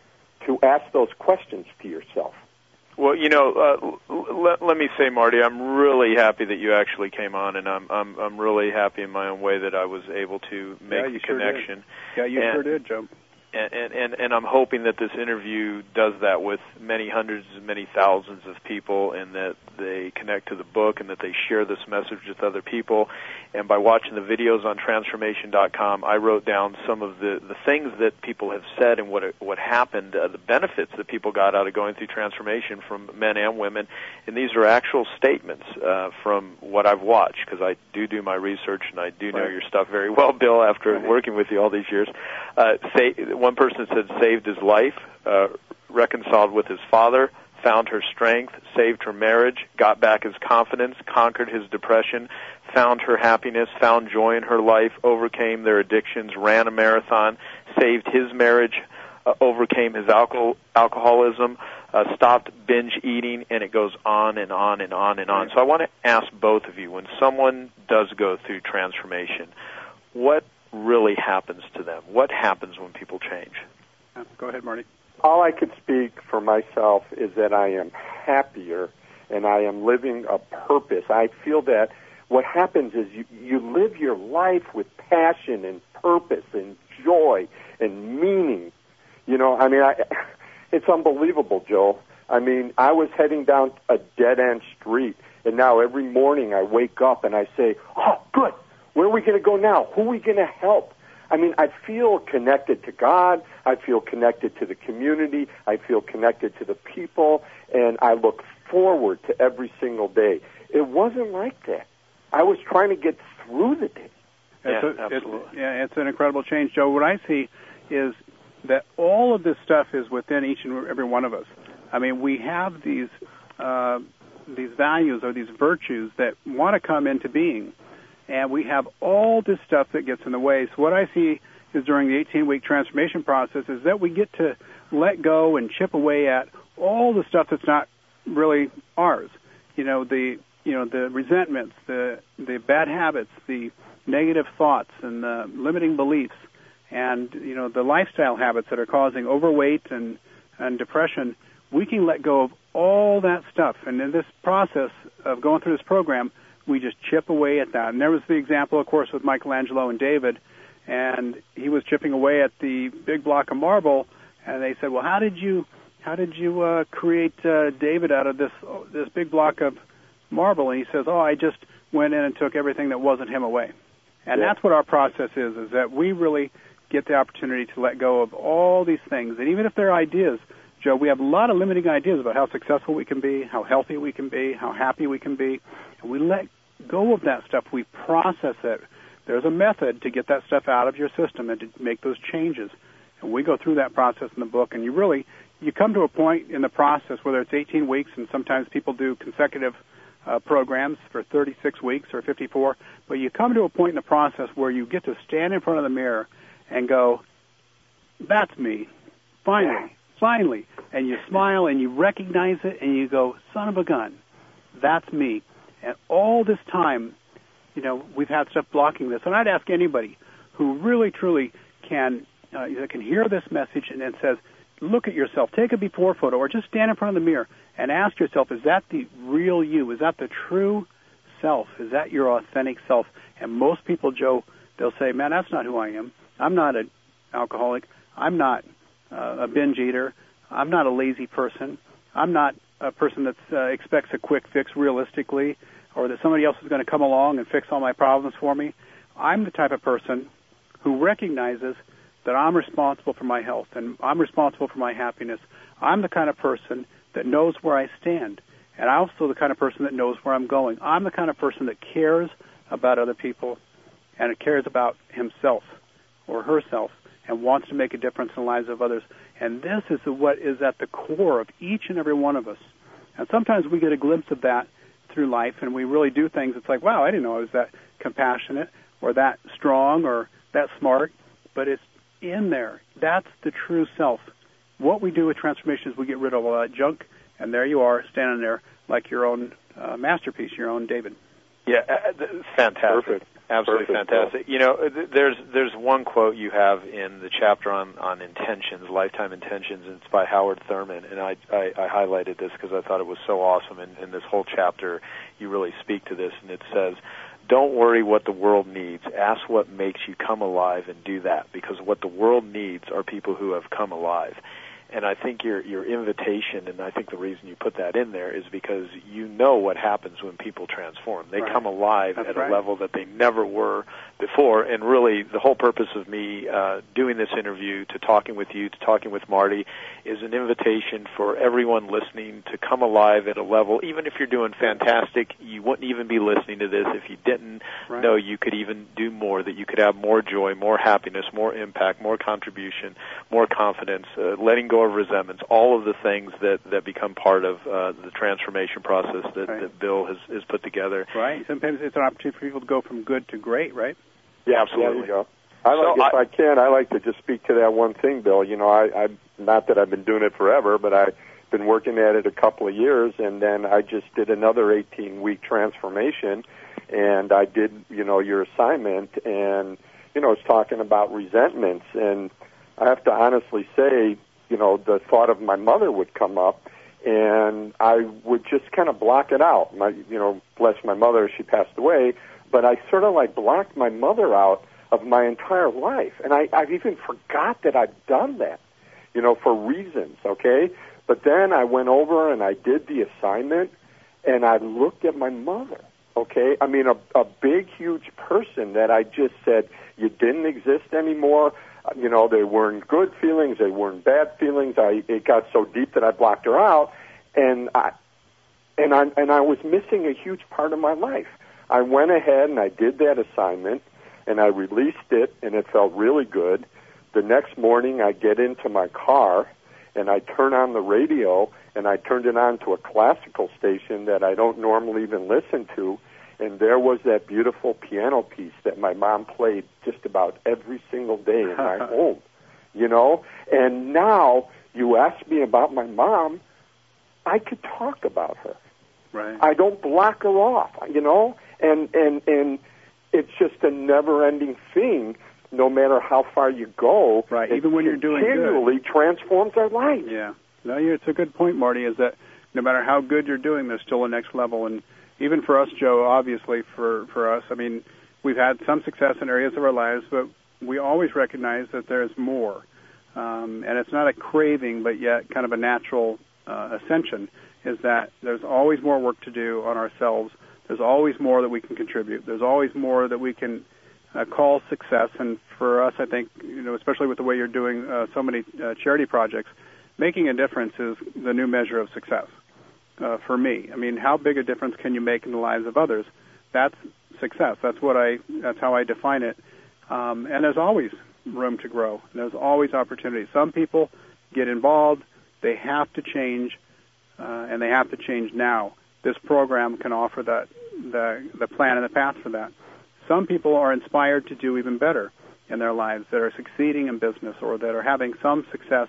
Speaker 4: to ask those questions to yourself.
Speaker 5: Well, you know, uh, let, let me say, Marty, I'm really happy that you actually came on, and I'm I'm I'm really happy in my own way that I was able to make
Speaker 3: yeah, you
Speaker 5: the
Speaker 3: sure
Speaker 5: connection.
Speaker 3: Did. Yeah, you
Speaker 5: and,
Speaker 3: sure did, Joe.
Speaker 5: And, and and I'm hoping that this interview does that with many hundreds and many thousands of people, and that they connect to the book and that they share this message with other people. And by watching the videos on transformation dot com, I wrote down some of the, the things that people have said and what what happened, uh, the benefits that people got out of going through transformation from men and women. And these are actual statements uh, from what I've watched, because I do do my research and I do know
Speaker 3: right.
Speaker 5: your stuff very well, Bill, after
Speaker 3: right.
Speaker 5: working with you all these years. Uh, say, one person said saved his life, uh, reconciled with his father, found her strength, saved her marriage, got back his confidence, conquered his depression, found her happiness, found joy in her life, overcame their addictions, ran a marathon, saved his marriage, uh, overcame his alcohol, alcoholism, uh, stopped binge eating, and it goes on and on and on and on. So I want to ask both of you, when someone does go through transformation, what really happens to them? What happens when people change?
Speaker 3: Yeah, go ahead, Marty.
Speaker 4: All I could speak for myself is that I am happier and I am living a purpose. I feel that what happens is you, you live your life with passion and purpose and joy and meaning. You know, I mean, I, it's unbelievable, Joe. I mean, I was heading down a dead-end street, and now every morning I wake up and I say, oh, good, where are we going to go now? Who are we going to help? I mean, I feel connected to God. I feel connected to the community. I feel connected to the people, and I look forward to every single day. It wasn't like that. I was trying to get through the day.
Speaker 5: Yeah,
Speaker 3: it's a,
Speaker 5: absolutely.
Speaker 3: It's, yeah, it's an incredible change, Joe. What I see is that all of this stuff is within each and every one of us. I mean, we have these uh, these values or these virtues that want to come into being, and we have all this stuff that gets in the way. So what I see is during the eighteen-week transformation process is that we get to let go and chip away at all the stuff that's not really ours. You know, the you know the resentments, the the bad habits, the negative thoughts, and the limiting beliefs, and you know the lifestyle habits that are causing overweight and and depression. We can let go of all that stuff, and in this process of going through this program, we just chip away at that. And there was the example, of course, with Michelangelo and David, and he was chipping away at the big block of marble, and they said, "Well, how did you how did you uh, create uh, David out of this this big block of marble?" And he says, "Oh, I just went in and took everything that wasn't him away." And
Speaker 4: yeah.
Speaker 3: that's what our process is: is that we really get the opportunity to let go of all these things, and even if they're ideas. Joe, we have a lot of limiting ideas about how successful we can be, how healthy we can be, how happy we can be, and we let go of that stuff. We process it. There's a method to get that stuff out of your system and to make those changes. And we go through that process in the book, and you really, you come to a point in the process, whether it's eighteen weeks, and sometimes people do consecutive uh, programs for thirty-six weeks or fifty-four, but you come to a point in the process where you get to stand in front of the mirror and go, that's me, finally. Finally, and you smile and you recognize it and you go, son of a gun, that's me. And all this time, you know, we've had stuff blocking this. And I'd ask anybody who really, truly can uh, can hear this message and then says, look at yourself, take a before photo, or just stand in front of the mirror and ask yourself, is that the real you? Is that the true self? Is that your authentic self? And most people, Joe, they'll say, man, that's not who I am. I'm not an alcoholic. I'm not Uh, a binge eater. I'm not a lazy person. I'm not a person that uh, expects a quick fix realistically, or that somebody else is going to come along and fix all my problems for me. I'm the type of person who recognizes that I'm responsible for my health and I'm responsible for my happiness. I'm the kind of person that knows where I stand, and I'm also the kind of person that knows where I'm going. I'm the kind of person that cares about other people and cares about himself or herself, and wants to make a difference in the lives of others. And this is what is at the core of each and every one of us. And sometimes we get a glimpse of that through life, and we really do things. It's like, wow, I didn't know I was that compassionate or that strong or that smart, but it's in there. That's the true self. What we do with transformation is we get rid of all that junk, and there you are, standing there like your own uh, masterpiece, your own David.
Speaker 5: Yeah, uh, fantastic.
Speaker 4: Perfect.
Speaker 5: Absolutely
Speaker 4: Perfect,
Speaker 5: fantastic.
Speaker 4: Bill.
Speaker 5: You know, there's there's one quote you have in the chapter on, on intentions, lifetime intentions, and it's by Howard Thurman, and I, I, I highlighted this because I thought it was so awesome, and in this whole chapter you really speak to this, and it says, don't worry what the world needs. Ask what makes you come alive and do that, because what the world needs are people who have come alive. And I think your your invitation, and I think the reason you put that in there is because you know what happens when people transform. They
Speaker 3: right.
Speaker 5: come alive
Speaker 3: That's
Speaker 5: at
Speaker 3: right.
Speaker 5: a level that they never were before. And really, the whole purpose of me uh, doing this interview, to talking with you, to talking with Marty, is an invitation for everyone listening to come alive at a level. Even if you're doing fantastic, you wouldn't even be listening to this if you didn't
Speaker 3: right.
Speaker 5: know you could even do more, that you could have more joy, more happiness, more impact, more contribution, more confidence, uh, letting go of resentments, all of the things that, that become part of uh, the transformation process that,
Speaker 3: right.
Speaker 5: that Bill has, has put together.
Speaker 3: Right. Sometimes it's an opportunity for people to go from good to great, right?
Speaker 5: Yeah, absolutely.
Speaker 4: There you go. I like,
Speaker 5: so
Speaker 4: if
Speaker 5: I,
Speaker 4: I can, I like to just speak to that one thing, Bill. You know, I, I not that I've been doing it forever, but I've been working at it a couple of years, and then I just did another eighteen-week transformation, and I did, you know, your assignment, and, you know, it's talking about resentments, and I have to honestly say, you know, the thought of my mother would come up, and I would just kind of block it out. My, you know, bless my mother, she passed away, but I sort of like blocked my mother out of my entire life, and I, I've even forgot that I've done that, you know, for reasons, okay? But then I went over and I did the assignment, and I looked at my mother, okay? I mean, a, a big, huge person that I just said, you didn't exist anymore. You know, they weren't good feelings, they weren't bad feelings. I it got so deep that I blocked her out, and I and I and I was missing a huge part of my life. I went ahead and I did that assignment, and I released it, and it felt really good. The next morning, I get into my car, and I turn on the radio, and I turned it on to a classical station that I don't normally even listen to. And there was that beautiful piano piece that my mom played just about every single day in my home, you know? And now you ask me about my mom, I could talk about her.
Speaker 3: Right.
Speaker 4: I don't block her off, you know? And, and, and it's just a never-ending thing, no matter how far you go.
Speaker 3: Right, even when you're doing good. It
Speaker 4: continually transforms our life.
Speaker 3: Yeah. No, it's a good point, Marty, is that no matter how good you're doing, there's still a next level. And even for us, Joe, obviously for, for us, I mean, we've had some success in areas of our lives, but we always recognize that there's more. Um, and it's not a craving, but yet kind of a natural uh, ascension, is that there's always more work to do on ourselves. There's always more that we can contribute. There's always more that we can uh, call success. And for us, I think, you know, especially with the way you're doing uh, so many uh, charity projects, making a difference is the new measure of success. Uh, for me, I mean, how big a difference can you make in the lives of others? That's success. That's what I. That's how I define it. Um, and there's always room to grow. There's always opportunity. Some people get involved. They have to change, uh, and they have to change now. This program can offer that the the plan and the path for that. Some people are inspired to do even better in their lives, that are succeeding in business or that are having some success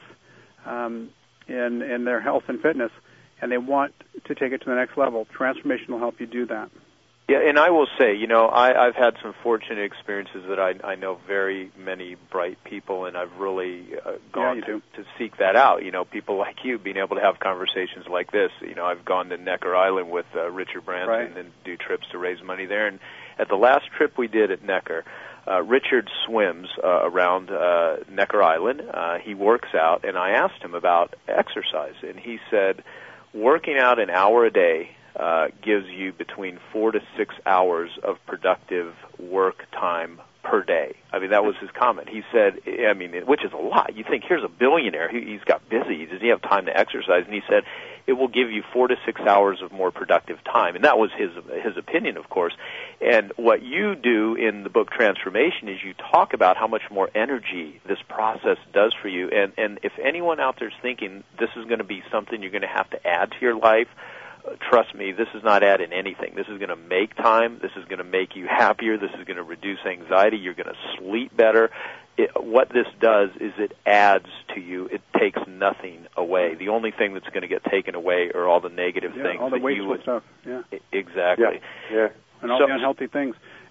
Speaker 3: um, in in their health and fitness, and they want to take it to the next level. Transformation will help you do that.
Speaker 5: Yeah, and I will say, you know, I, I've had some fortunate experiences that I, I know very many bright people, and I've really uh, gone
Speaker 3: yeah,
Speaker 5: to, to seek that out. You know, people like you being able to have conversations like this. You know, I've gone to Necker Island with uh, Richard Branson
Speaker 3: right.
Speaker 5: and do trips to raise money there. And at the last trip we did at Necker, uh, Richard swims uh, around uh, Necker Island. Uh, he works out, and I asked him about exercise, and he said, working out an hour a day Uh, gives you between four to six hours of productive work time per day. I mean, that was his comment. He said, I mean, which is a lot. You think, here's a billionaire. He, he's got busy. Does he have time to exercise? And he said, it will give you four to six hours of more productive time. And that was his his opinion, of course. And what you do in the book Transformation is you talk about how much more energy this process does for you. And, and if anyone out there is thinking this is going to be something you're going to have to add to your life, trust me, this is not adding anything. This is going to make time. This is going to make you happier. This is going to reduce anxiety. You're going to sleep better. It, what this does is it adds to you. It takes nothing away. The only thing that's going to get taken away are all the negative
Speaker 3: yeah,
Speaker 5: things.
Speaker 3: all the
Speaker 5: that
Speaker 3: wasteful
Speaker 5: you would,
Speaker 3: stuff. Yeah,
Speaker 5: exactly.
Speaker 4: Yeah, yeah.
Speaker 3: And all
Speaker 5: so,
Speaker 3: the unhealthy things.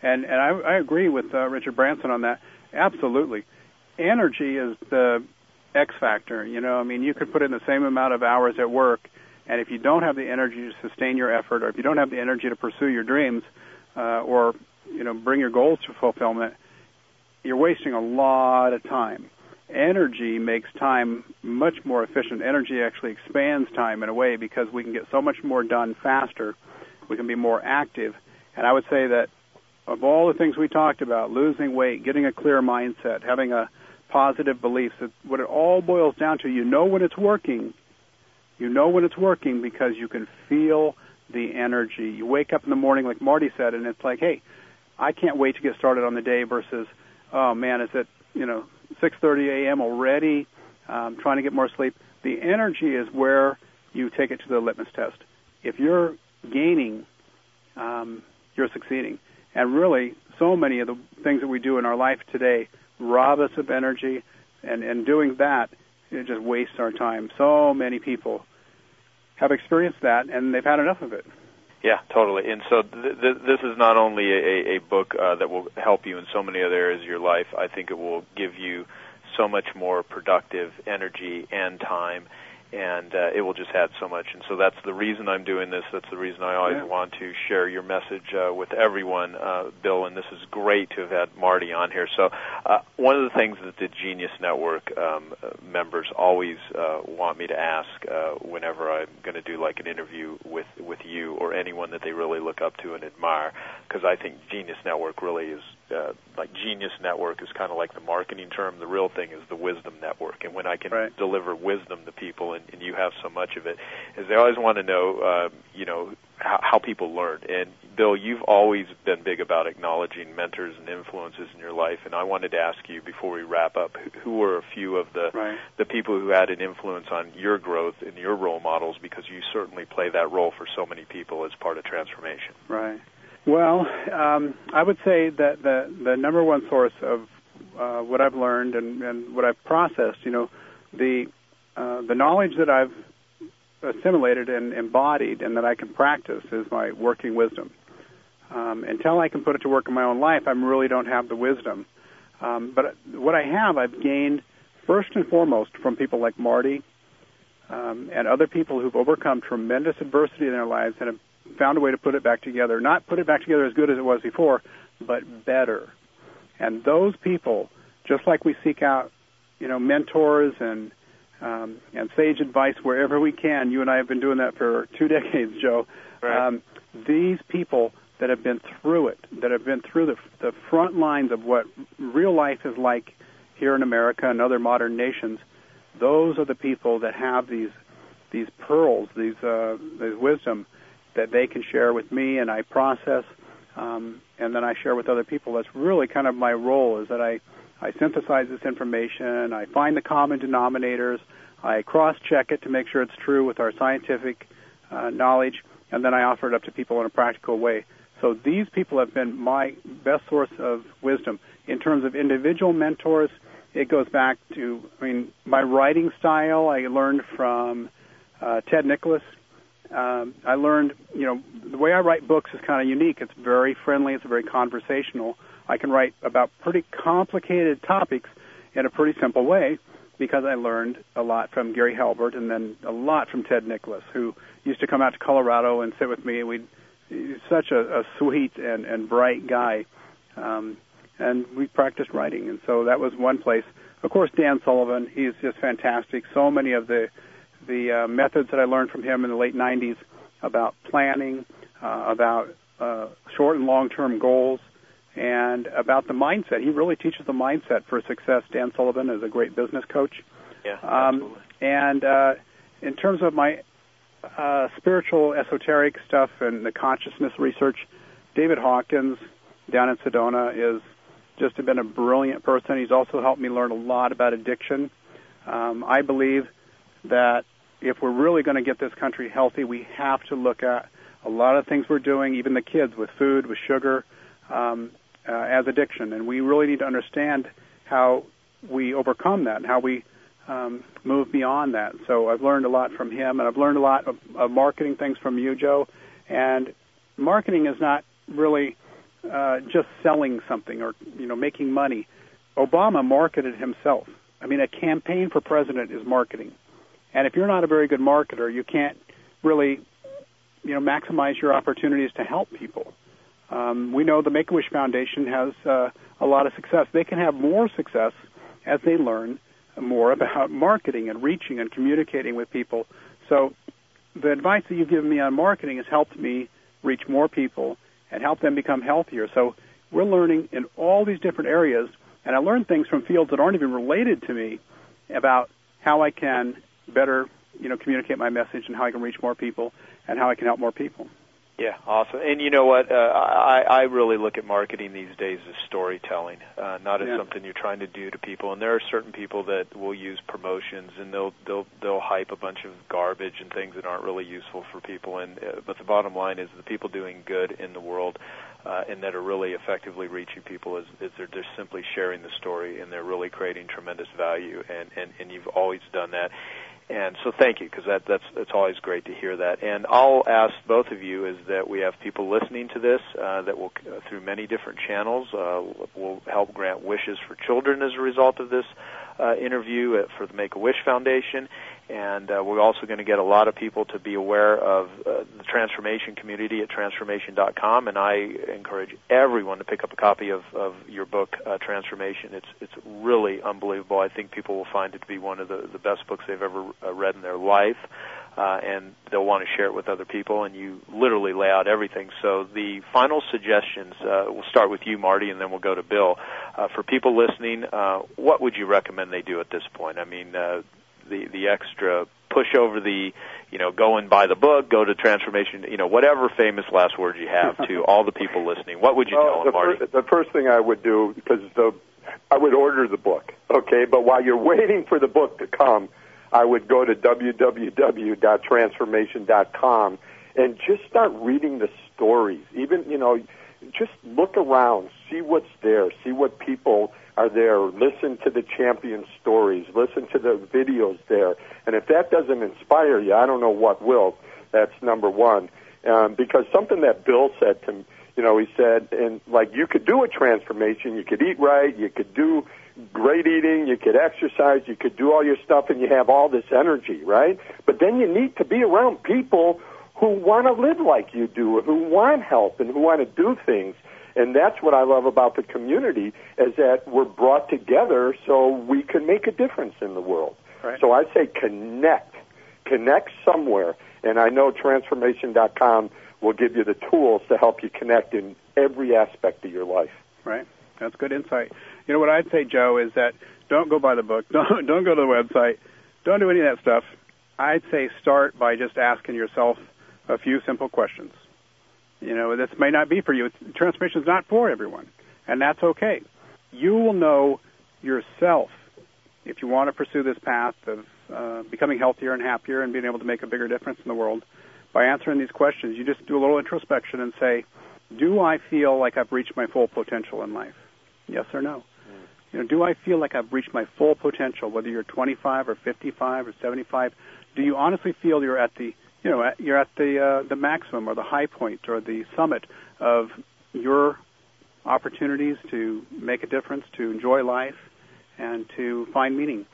Speaker 3: And and I, I agree with uh, Richard Branson on that. Absolutely. Energy is the X factor. You know, I mean, you could put in the same amount of hours at work, and if you don't have the energy to sustain your effort, or if you don't have the energy to pursue your dreams, uh, or, you know, bring your goals to fulfillment, you're wasting a lot of time. Energy makes time much more efficient. Energy actually expands time in a way because we can get so much more done faster. We can be more active. And I would say that of all the things we talked about, losing weight, getting a clear mindset, having a positive beliefs, that what it all boils down to, you know when it's working. You know when it's working because you can feel the energy. You wake up in the morning, like Marty said, and it's like, hey, I can't wait to get started on the day versus, oh, man, is it, you know, six thirty a.m. already, um, trying to get more sleep. The energy is where you take it to the litmus test. If you're gaining, um, you're succeeding. And really, so many of the things that we do in our life today rob us of energy, and, and doing that, it just wastes our time. So many people have experienced that, and they've had enough of it.
Speaker 5: Yeah, totally. And so th- th- this is not only a, a book uh, that will help you in so many other areas of your life. I think it will give you so much more productive energy and time, and uh, it will just add so much. And so that's the reason I'm doing this. That's the reason I always yeah. want to share your message uh, with everyone, uh, Bill, and this is great to have had Marty on here. So uh, one of the things that the Genius Network um, members always uh, want me to ask uh, whenever I'm going to do like an interview with, with you or anyone that they really look up to and admire, because I think Genius Network really is, uh, like Genius Network is kind of like the marketing term. The real thing is the wisdom network. And when I can
Speaker 3: right.
Speaker 5: deliver wisdom to people, and, and you have so much of it, is they always want to know, uh, you know, how, how people learn. And, Bill, you've always been big about acknowledging mentors and influences in your life, and I wanted to ask you before we wrap up, who, who were a few of the
Speaker 3: right.
Speaker 5: the people who had an influence on your growth and your role models, because you certainly play that role for so many people as part of transformation.
Speaker 3: Right. Well, um, I would say that the, the number one source of uh, what I've learned and, and what I've processed, you know, the uh, the knowledge that I've assimilated and embodied and that I can practice is my working wisdom. Um, until I can put it to work in my own life, I really don't have the wisdom. Um, but what I have, I've gained first and foremost from people like Marty um, and other people who've overcome tremendous adversity in their lives and have found a way to put it back together. Not put it back together as good as it was before, but better. And those people, just like we seek out, you know, mentors and um, and sage advice wherever we can. You and I have been doing that for two decades, Joe.
Speaker 5: Right.
Speaker 3: Um, these people that have been through it, that have been through the, the front lines of what real life is like here in America and other modern nations, those are the people that have these these pearls, these uh, these wisdom that they can share with me, and I process, um, and then I share with other people. That's really kind of my role, is that I, I synthesize this information, I find the common denominators, I cross-check it to make sure it's true with our scientific uh, knowledge, and then I offer it up to people in a practical way. So these people have been my best source of wisdom. In terms of individual mentors, it goes back to, I mean, my writing style I learned from uh, Ted Nicholas. Um, I learned, you know, the way I write books is kind of unique. It's very friendly. It's very conversational. I can write about pretty complicated topics in a pretty simple way because I learned a lot from Gary Halbert and then a lot from Ted Nicholas, who used to come out to Colorado and sit with me. We'd, he's such a, a sweet and, and bright guy, um, and we practiced writing. And so that was one place. Of course, Dan Sullivan, he's just fantastic. So many of the the uh, methods that I learned from him in the late nineties about planning, uh, about uh, short and long-term goals, and about the mindset. He really teaches the mindset for success. Dan Sullivan is a great business coach.
Speaker 5: Yeah,
Speaker 3: um,
Speaker 5: absolutely.
Speaker 3: And uh, in terms of my uh, spiritual, esoteric stuff and the consciousness research, David Hawkins down in Sedona is just been a brilliant person. He's also helped me learn a lot about addiction. Um, I believe that if we're really going to get this country healthy, we have to look at a lot of things we're doing, even the kids, with food, with sugar, um, uh, as addiction. And we really need to understand how we overcome that and how we um, move beyond that. So I've learned a lot from him, and I've learned a lot of, of marketing things from you, Joe. And marketing is not really uh, just selling something or, you know, making money. Obama marketed himself. I mean, a campaign for president is marketing. And if you're not a very good marketer, you can't really, you know, maximize your opportunities to help people. Um, we know the Make-A-Wish Foundation has uh, a lot of success. They can have more success as they learn more about marketing and reaching and communicating with people. So the advice that you've given me on marketing has helped me reach more people and help them become healthier. So we're learning in all these different areas, and I learned things from fields that aren't even related to me about how I can better, you know, communicate my message and how I can reach more people and how I can help more people.
Speaker 5: Yeah, awesome. And you know what? Uh, I, I really look at marketing these days as storytelling, uh, not as
Speaker 3: yeah.
Speaker 5: something you're trying to do to people. And there are certain people that will use promotions and they'll they'll they'll hype a bunch of garbage and things that aren't really useful for people. And uh, but the bottom line is the people doing good in the world uh, and that are really effectively reaching people is, is they're just simply sharing the story and they're really creating tremendous value. And and, and you've always done that. And so thank you, because that, that's it's always great to hear that. And I'll ask both of you is that we have people listening to this uh, that will, uh, through many different channels, uh, will help grant wishes for children as a result of this uh, interview at, for the Make-A-Wish Foundation. And uh, we're also going to get a lot of people to be aware of uh, the transformation community at transformation dot com. And I encourage everyone to pick up a copy of, of your book, uh, Transformation. It's it's really unbelievable. I think people will find it to be one of the, the best books they've ever uh, read in their life. Uh, and they'll want to share it with other people, and you literally lay out everything. So the final suggestions, uh, we'll start with you, Marty, and then we'll go to Bill. Uh, for people listening, uh, what would you recommend they do at this point? I mean, uh, the the extra push over the, you know, go and buy the book, go to Transformation, you know, whatever famous last words you have to all the people listening. What would you
Speaker 4: well,
Speaker 5: tell them,
Speaker 4: the
Speaker 5: Marty?
Speaker 4: Fir- the first thing I would do, because the I would order the book, okay? But while you're waiting for the book to come, I would go to w w w dot transformation dot com and just start reading the stories. Even, you know, just look around, see what's there, see what people are there, listen to the champion stories, listen to the videos there. And if that doesn't inspire you, I don't know what will. That's number one. Um, because something that Bill said to me, you know, he said, and like you could do a transformation, you could eat right, you could do great eating, you could exercise, you could do all your stuff, and you have all this energy, right? But then you need to be around people who want to live like you do, who want help, and who want to do things. And that's what I love about the community, is that we're brought together so we can make a difference in the world.
Speaker 3: Right.
Speaker 4: So I say connect. Connect somewhere. And I know transformation dot com will give you the tools to help you connect in every aspect of your life.
Speaker 3: Right. That's good insight. You know, what I'd say, Joe, is that don't go buy the book. Don't, don't go to the website. Don't do any of that stuff. I'd say start by just asking yourself a few simple questions. You know, this may not be for you. It's, transformation is not for everyone, and that's okay. You will know yourself if you want to pursue this path of uh, becoming healthier and happier and being able to make a bigger difference in the world. By answering these questions, you just do a little introspection and say, do I feel like I've reached my full potential in life? Yes or no? Mm. You know, do I feel like I've reached my full potential, whether you're twenty-five or fifty-five or seventy-five? Do you honestly feel you're at the You know, you're at the uh, the maximum or the high point or the summit of your opportunities to make a difference, to enjoy life, and to find meaning?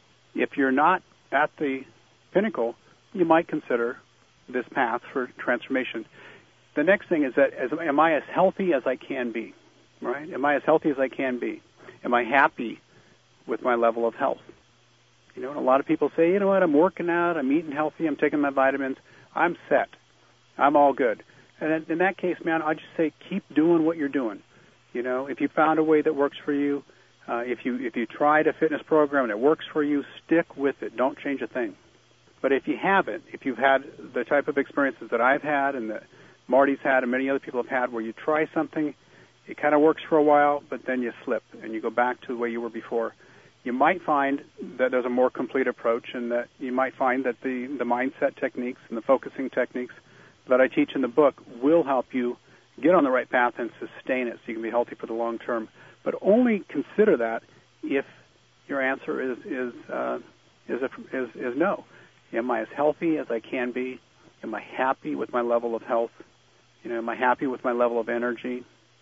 Speaker 3: If you're not at the pinnacle, you might consider this path for transformation. The next thing is that, as, am I as healthy as I can be? Right? Am I as healthy as I can be? Am I happy with my level of health? You know, and a lot of people say, you know what, I'm working out, I'm eating healthy, I'm taking my vitamins, I'm set, I'm all good. And in that case, man, I just say keep doing what you're doing. You know, if you found a way that works for you, uh, if you if you tried a fitness program and it works for you, stick with it. Don't change a thing. But if you haven't, if you've had the type of experiences that I've had and that Marty's had and many other people have had, where you try something, it kind of works for a while, but then you slip and you go back to the way you were before, you might find that there's a more complete approach, and that you might find that the, the mindset techniques and the focusing techniques that I teach in the book will help you get on the right path and sustain it so you can be healthy for the long term. But only consider that if your answer is is uh, is, a, is is no. Am I as healthy as I can be? Am I happy with my level of health? You know, am I happy with my level of energy?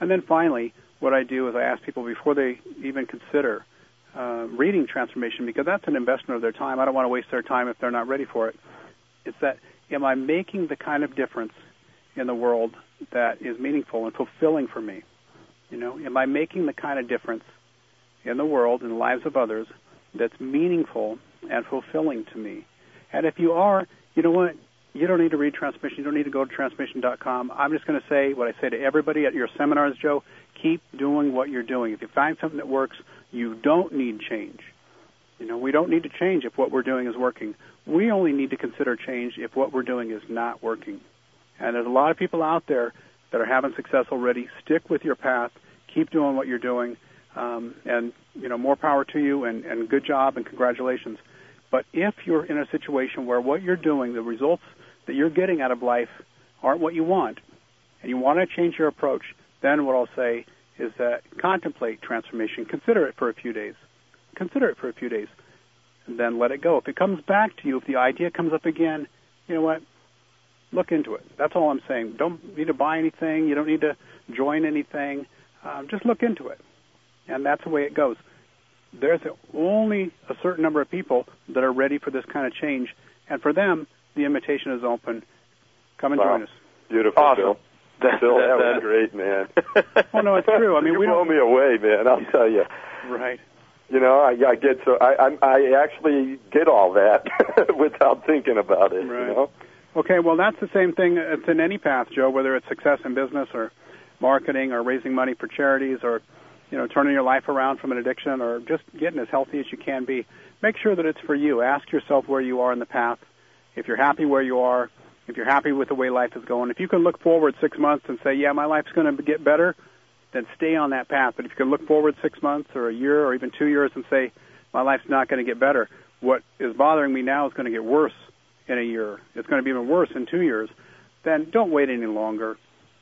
Speaker 3: And then finally, what I do is I ask people before they even consider uh, reading Transformation, because that's an investment of their time. I don't want to waste their time if they're not ready for it. It's that, am I making the kind of difference in the world that is meaningful and fulfilling for me? You know, am I making the kind of difference in the world, in the lives of others, that's meaningful and fulfilling to me? And if you are, you know what? You don't need to read Transformation. You don't need to go to transformation dot com. I'm just going to say what I say to everybody at your seminars, Joe. Keep doing what you're doing. If you find something that works, you don't need change. You know, we don't need to change if what we're doing is working. We only need to consider change if what we're doing is not working. And there's a lot of people out there that are having success already. Stick with your path. Keep doing what you're doing. Um, and, you know, more power to you, and, and good job and congratulations. But if you're in a situation where what you're doing, the results that you're getting out of life aren't what you want, and you want to change your approach, then what I'll say is that contemplate transformation. Consider it for a few days. Consider it for a few days, and then let it go. If it comes back to you, if the idea comes up again, you know what? Look into it. That's all I'm saying. Don't need to buy anything. You don't need to join anything. Um, just look into it, and that's the way it goes. There's only a certain number of people that are ready for this kind of change, and for them, the invitation is open. Come and
Speaker 4: wow.
Speaker 3: join us.
Speaker 4: Beautiful,
Speaker 5: Awesome.
Speaker 4: Bill.
Speaker 5: That,
Speaker 4: Bill,
Speaker 5: that,
Speaker 4: that
Speaker 5: that,
Speaker 4: was great, man.
Speaker 3: Well, no, it's true. I mean,
Speaker 4: you
Speaker 3: we
Speaker 4: blow
Speaker 3: don't...
Speaker 4: me away, man. I'll tell you.
Speaker 3: Right.
Speaker 4: You know, I, I get so I, I I actually did all that without thinking about it.
Speaker 3: Right.
Speaker 4: You know.
Speaker 3: Okay. Well, that's the same thing. It's in any path, Joe. Whether it's success in business or marketing or raising money for charities or, you know, turning your life around from an addiction or just getting as healthy as you can be. Make sure that it's for you. Ask yourself where you are in the path. If you're happy where you are, if you're happy with the way life is going, if you can look forward six months and say, yeah, my life's going to get better, then stay on that path. But if you can look forward six months or a year or even two years and say, my life's not going to get better, what is bothering me now is going to get worse in a year, it's going to be even worse in two years, then don't wait any longer.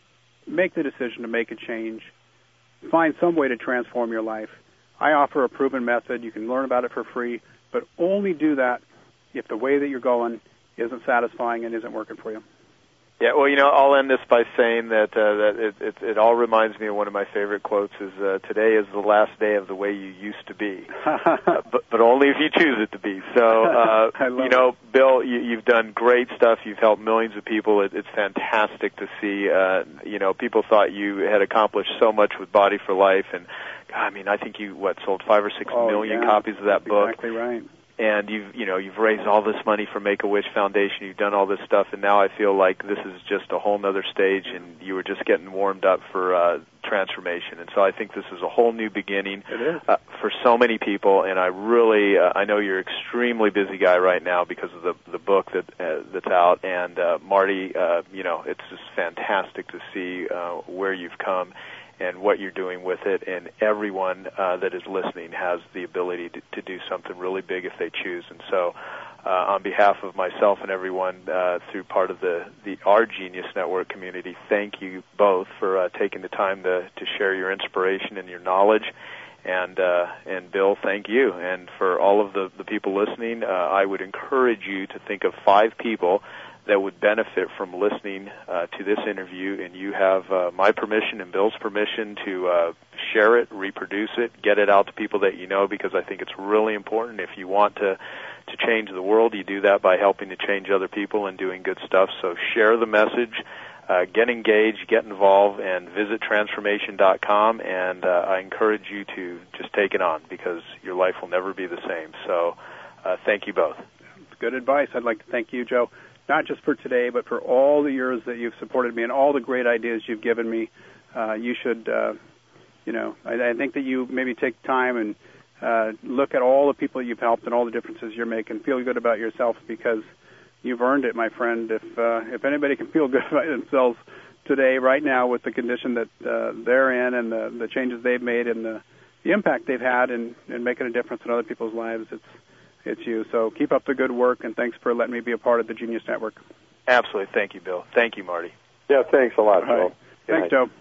Speaker 3: Make the decision to make a change. Find some way to transform your life. I offer a proven method. You can learn about it for free, but only do that if the way that you're going isn't satisfying and isn't working for you.
Speaker 5: Yeah, well, you know, I'll end this by saying that uh, that it, it, it all reminds me of one of my favorite quotes: "Is uh, today is the last day of the way you used to be, uh, but but only if you choose it to be." So, uh, you know, it. Bill, you, you've done great stuff. You've helped millions of people. It, it's fantastic to see. Uh, you know, people thought you had accomplished so much with Body for Life, and God, I mean, I think you what sold five or six
Speaker 3: oh,
Speaker 5: million
Speaker 3: yeah.
Speaker 5: copies of that
Speaker 3: That's
Speaker 5: book.
Speaker 3: Exactly right.
Speaker 5: And you've, you know, you've raised all this money for Make-A-Wish Foundation. You've done all this stuff, and now I feel like this is just a whole nother stage, and you were just getting warmed up for uh, transformation. And so I think this is a whole new beginning
Speaker 3: it is.
Speaker 5: Uh, for so many people. And I really, uh, I know you're an extremely busy guy right now because of the the book that uh, that's out. And uh, Marty, uh, you know, it's just fantastic to see uh, where you've come and what you're doing with it, and everyone uh, that is listening has the ability to, to do something really big if they choose. And so uh, on behalf of myself and everyone uh, through part of the, the our Genius Network community, thank you both for uh, taking the time to, to share your inspiration and your knowledge. And uh, and Bill, thank you. And for all of the, the people listening, uh, I would encourage you to think of five people that would benefit from listening uh, to this interview, and you have uh, my permission and Bill's permission to uh, share it, reproduce it, get it out to people that you know, because I think it's really important. If you want to, to change the world, you do that by helping to change other people and doing good stuff. So share the message, uh, get engaged, get involved, and visit transformation dot com, and uh, I encourage you to just take it on, because your life will never be the same. So uh, thank you both.
Speaker 3: Good advice. I'd like to thank you, Joe, not just for today, but for all the years that you've supported me and all the great ideas you've given me. Uh, you should, uh, you know, I, I think that you maybe take time and uh, look at all the people you've helped and all the differences you're making. Feel good about yourself, because you've earned it, my friend. If uh, if anybody can feel good about themselves today, right now, with the condition that uh, they're in and the, the changes they've made and the, the impact they've had in, in making a difference in other people's lives, it's It's you. So keep up the good work, and thanks for letting me be a part of the Genius Network.
Speaker 5: Absolutely. Thank you, Bill. Thank you, Marty.
Speaker 4: Yeah, thanks a lot,
Speaker 3: Bill.
Speaker 4: Right.
Speaker 3: Thanks, Joe.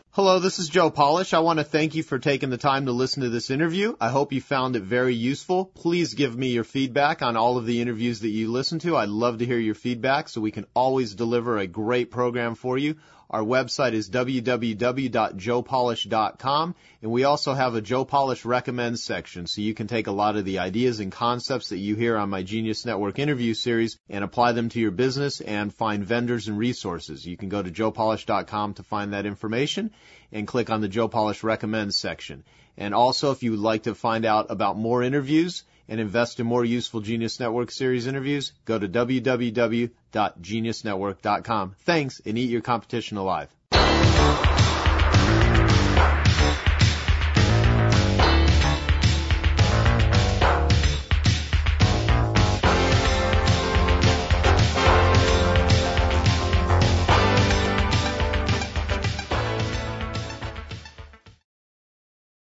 Speaker 1: Hello, this is Joe Polish. I want to thank you for taking the time to listen to this interview. I hope you found it very useful. Please give me your feedback on all of the interviews that you listen to. I'd love to hear your feedback so we can always deliver a great program for you. Our website is w w w dot joe polish dot com, and we also have a Joe Polish Recommends section, so you can take a lot of the ideas and concepts that you hear on my Genius Network interview series and apply them to your business and find vendors and resources. You can go to joe polish dot com to find that information and click on the Joe Polish Recommends section. And also, if you would like to find out about more interviews and invest in more useful Genius Network series interviews, go to w w w dot genius network dot com. Thanks, and eat your competition alive.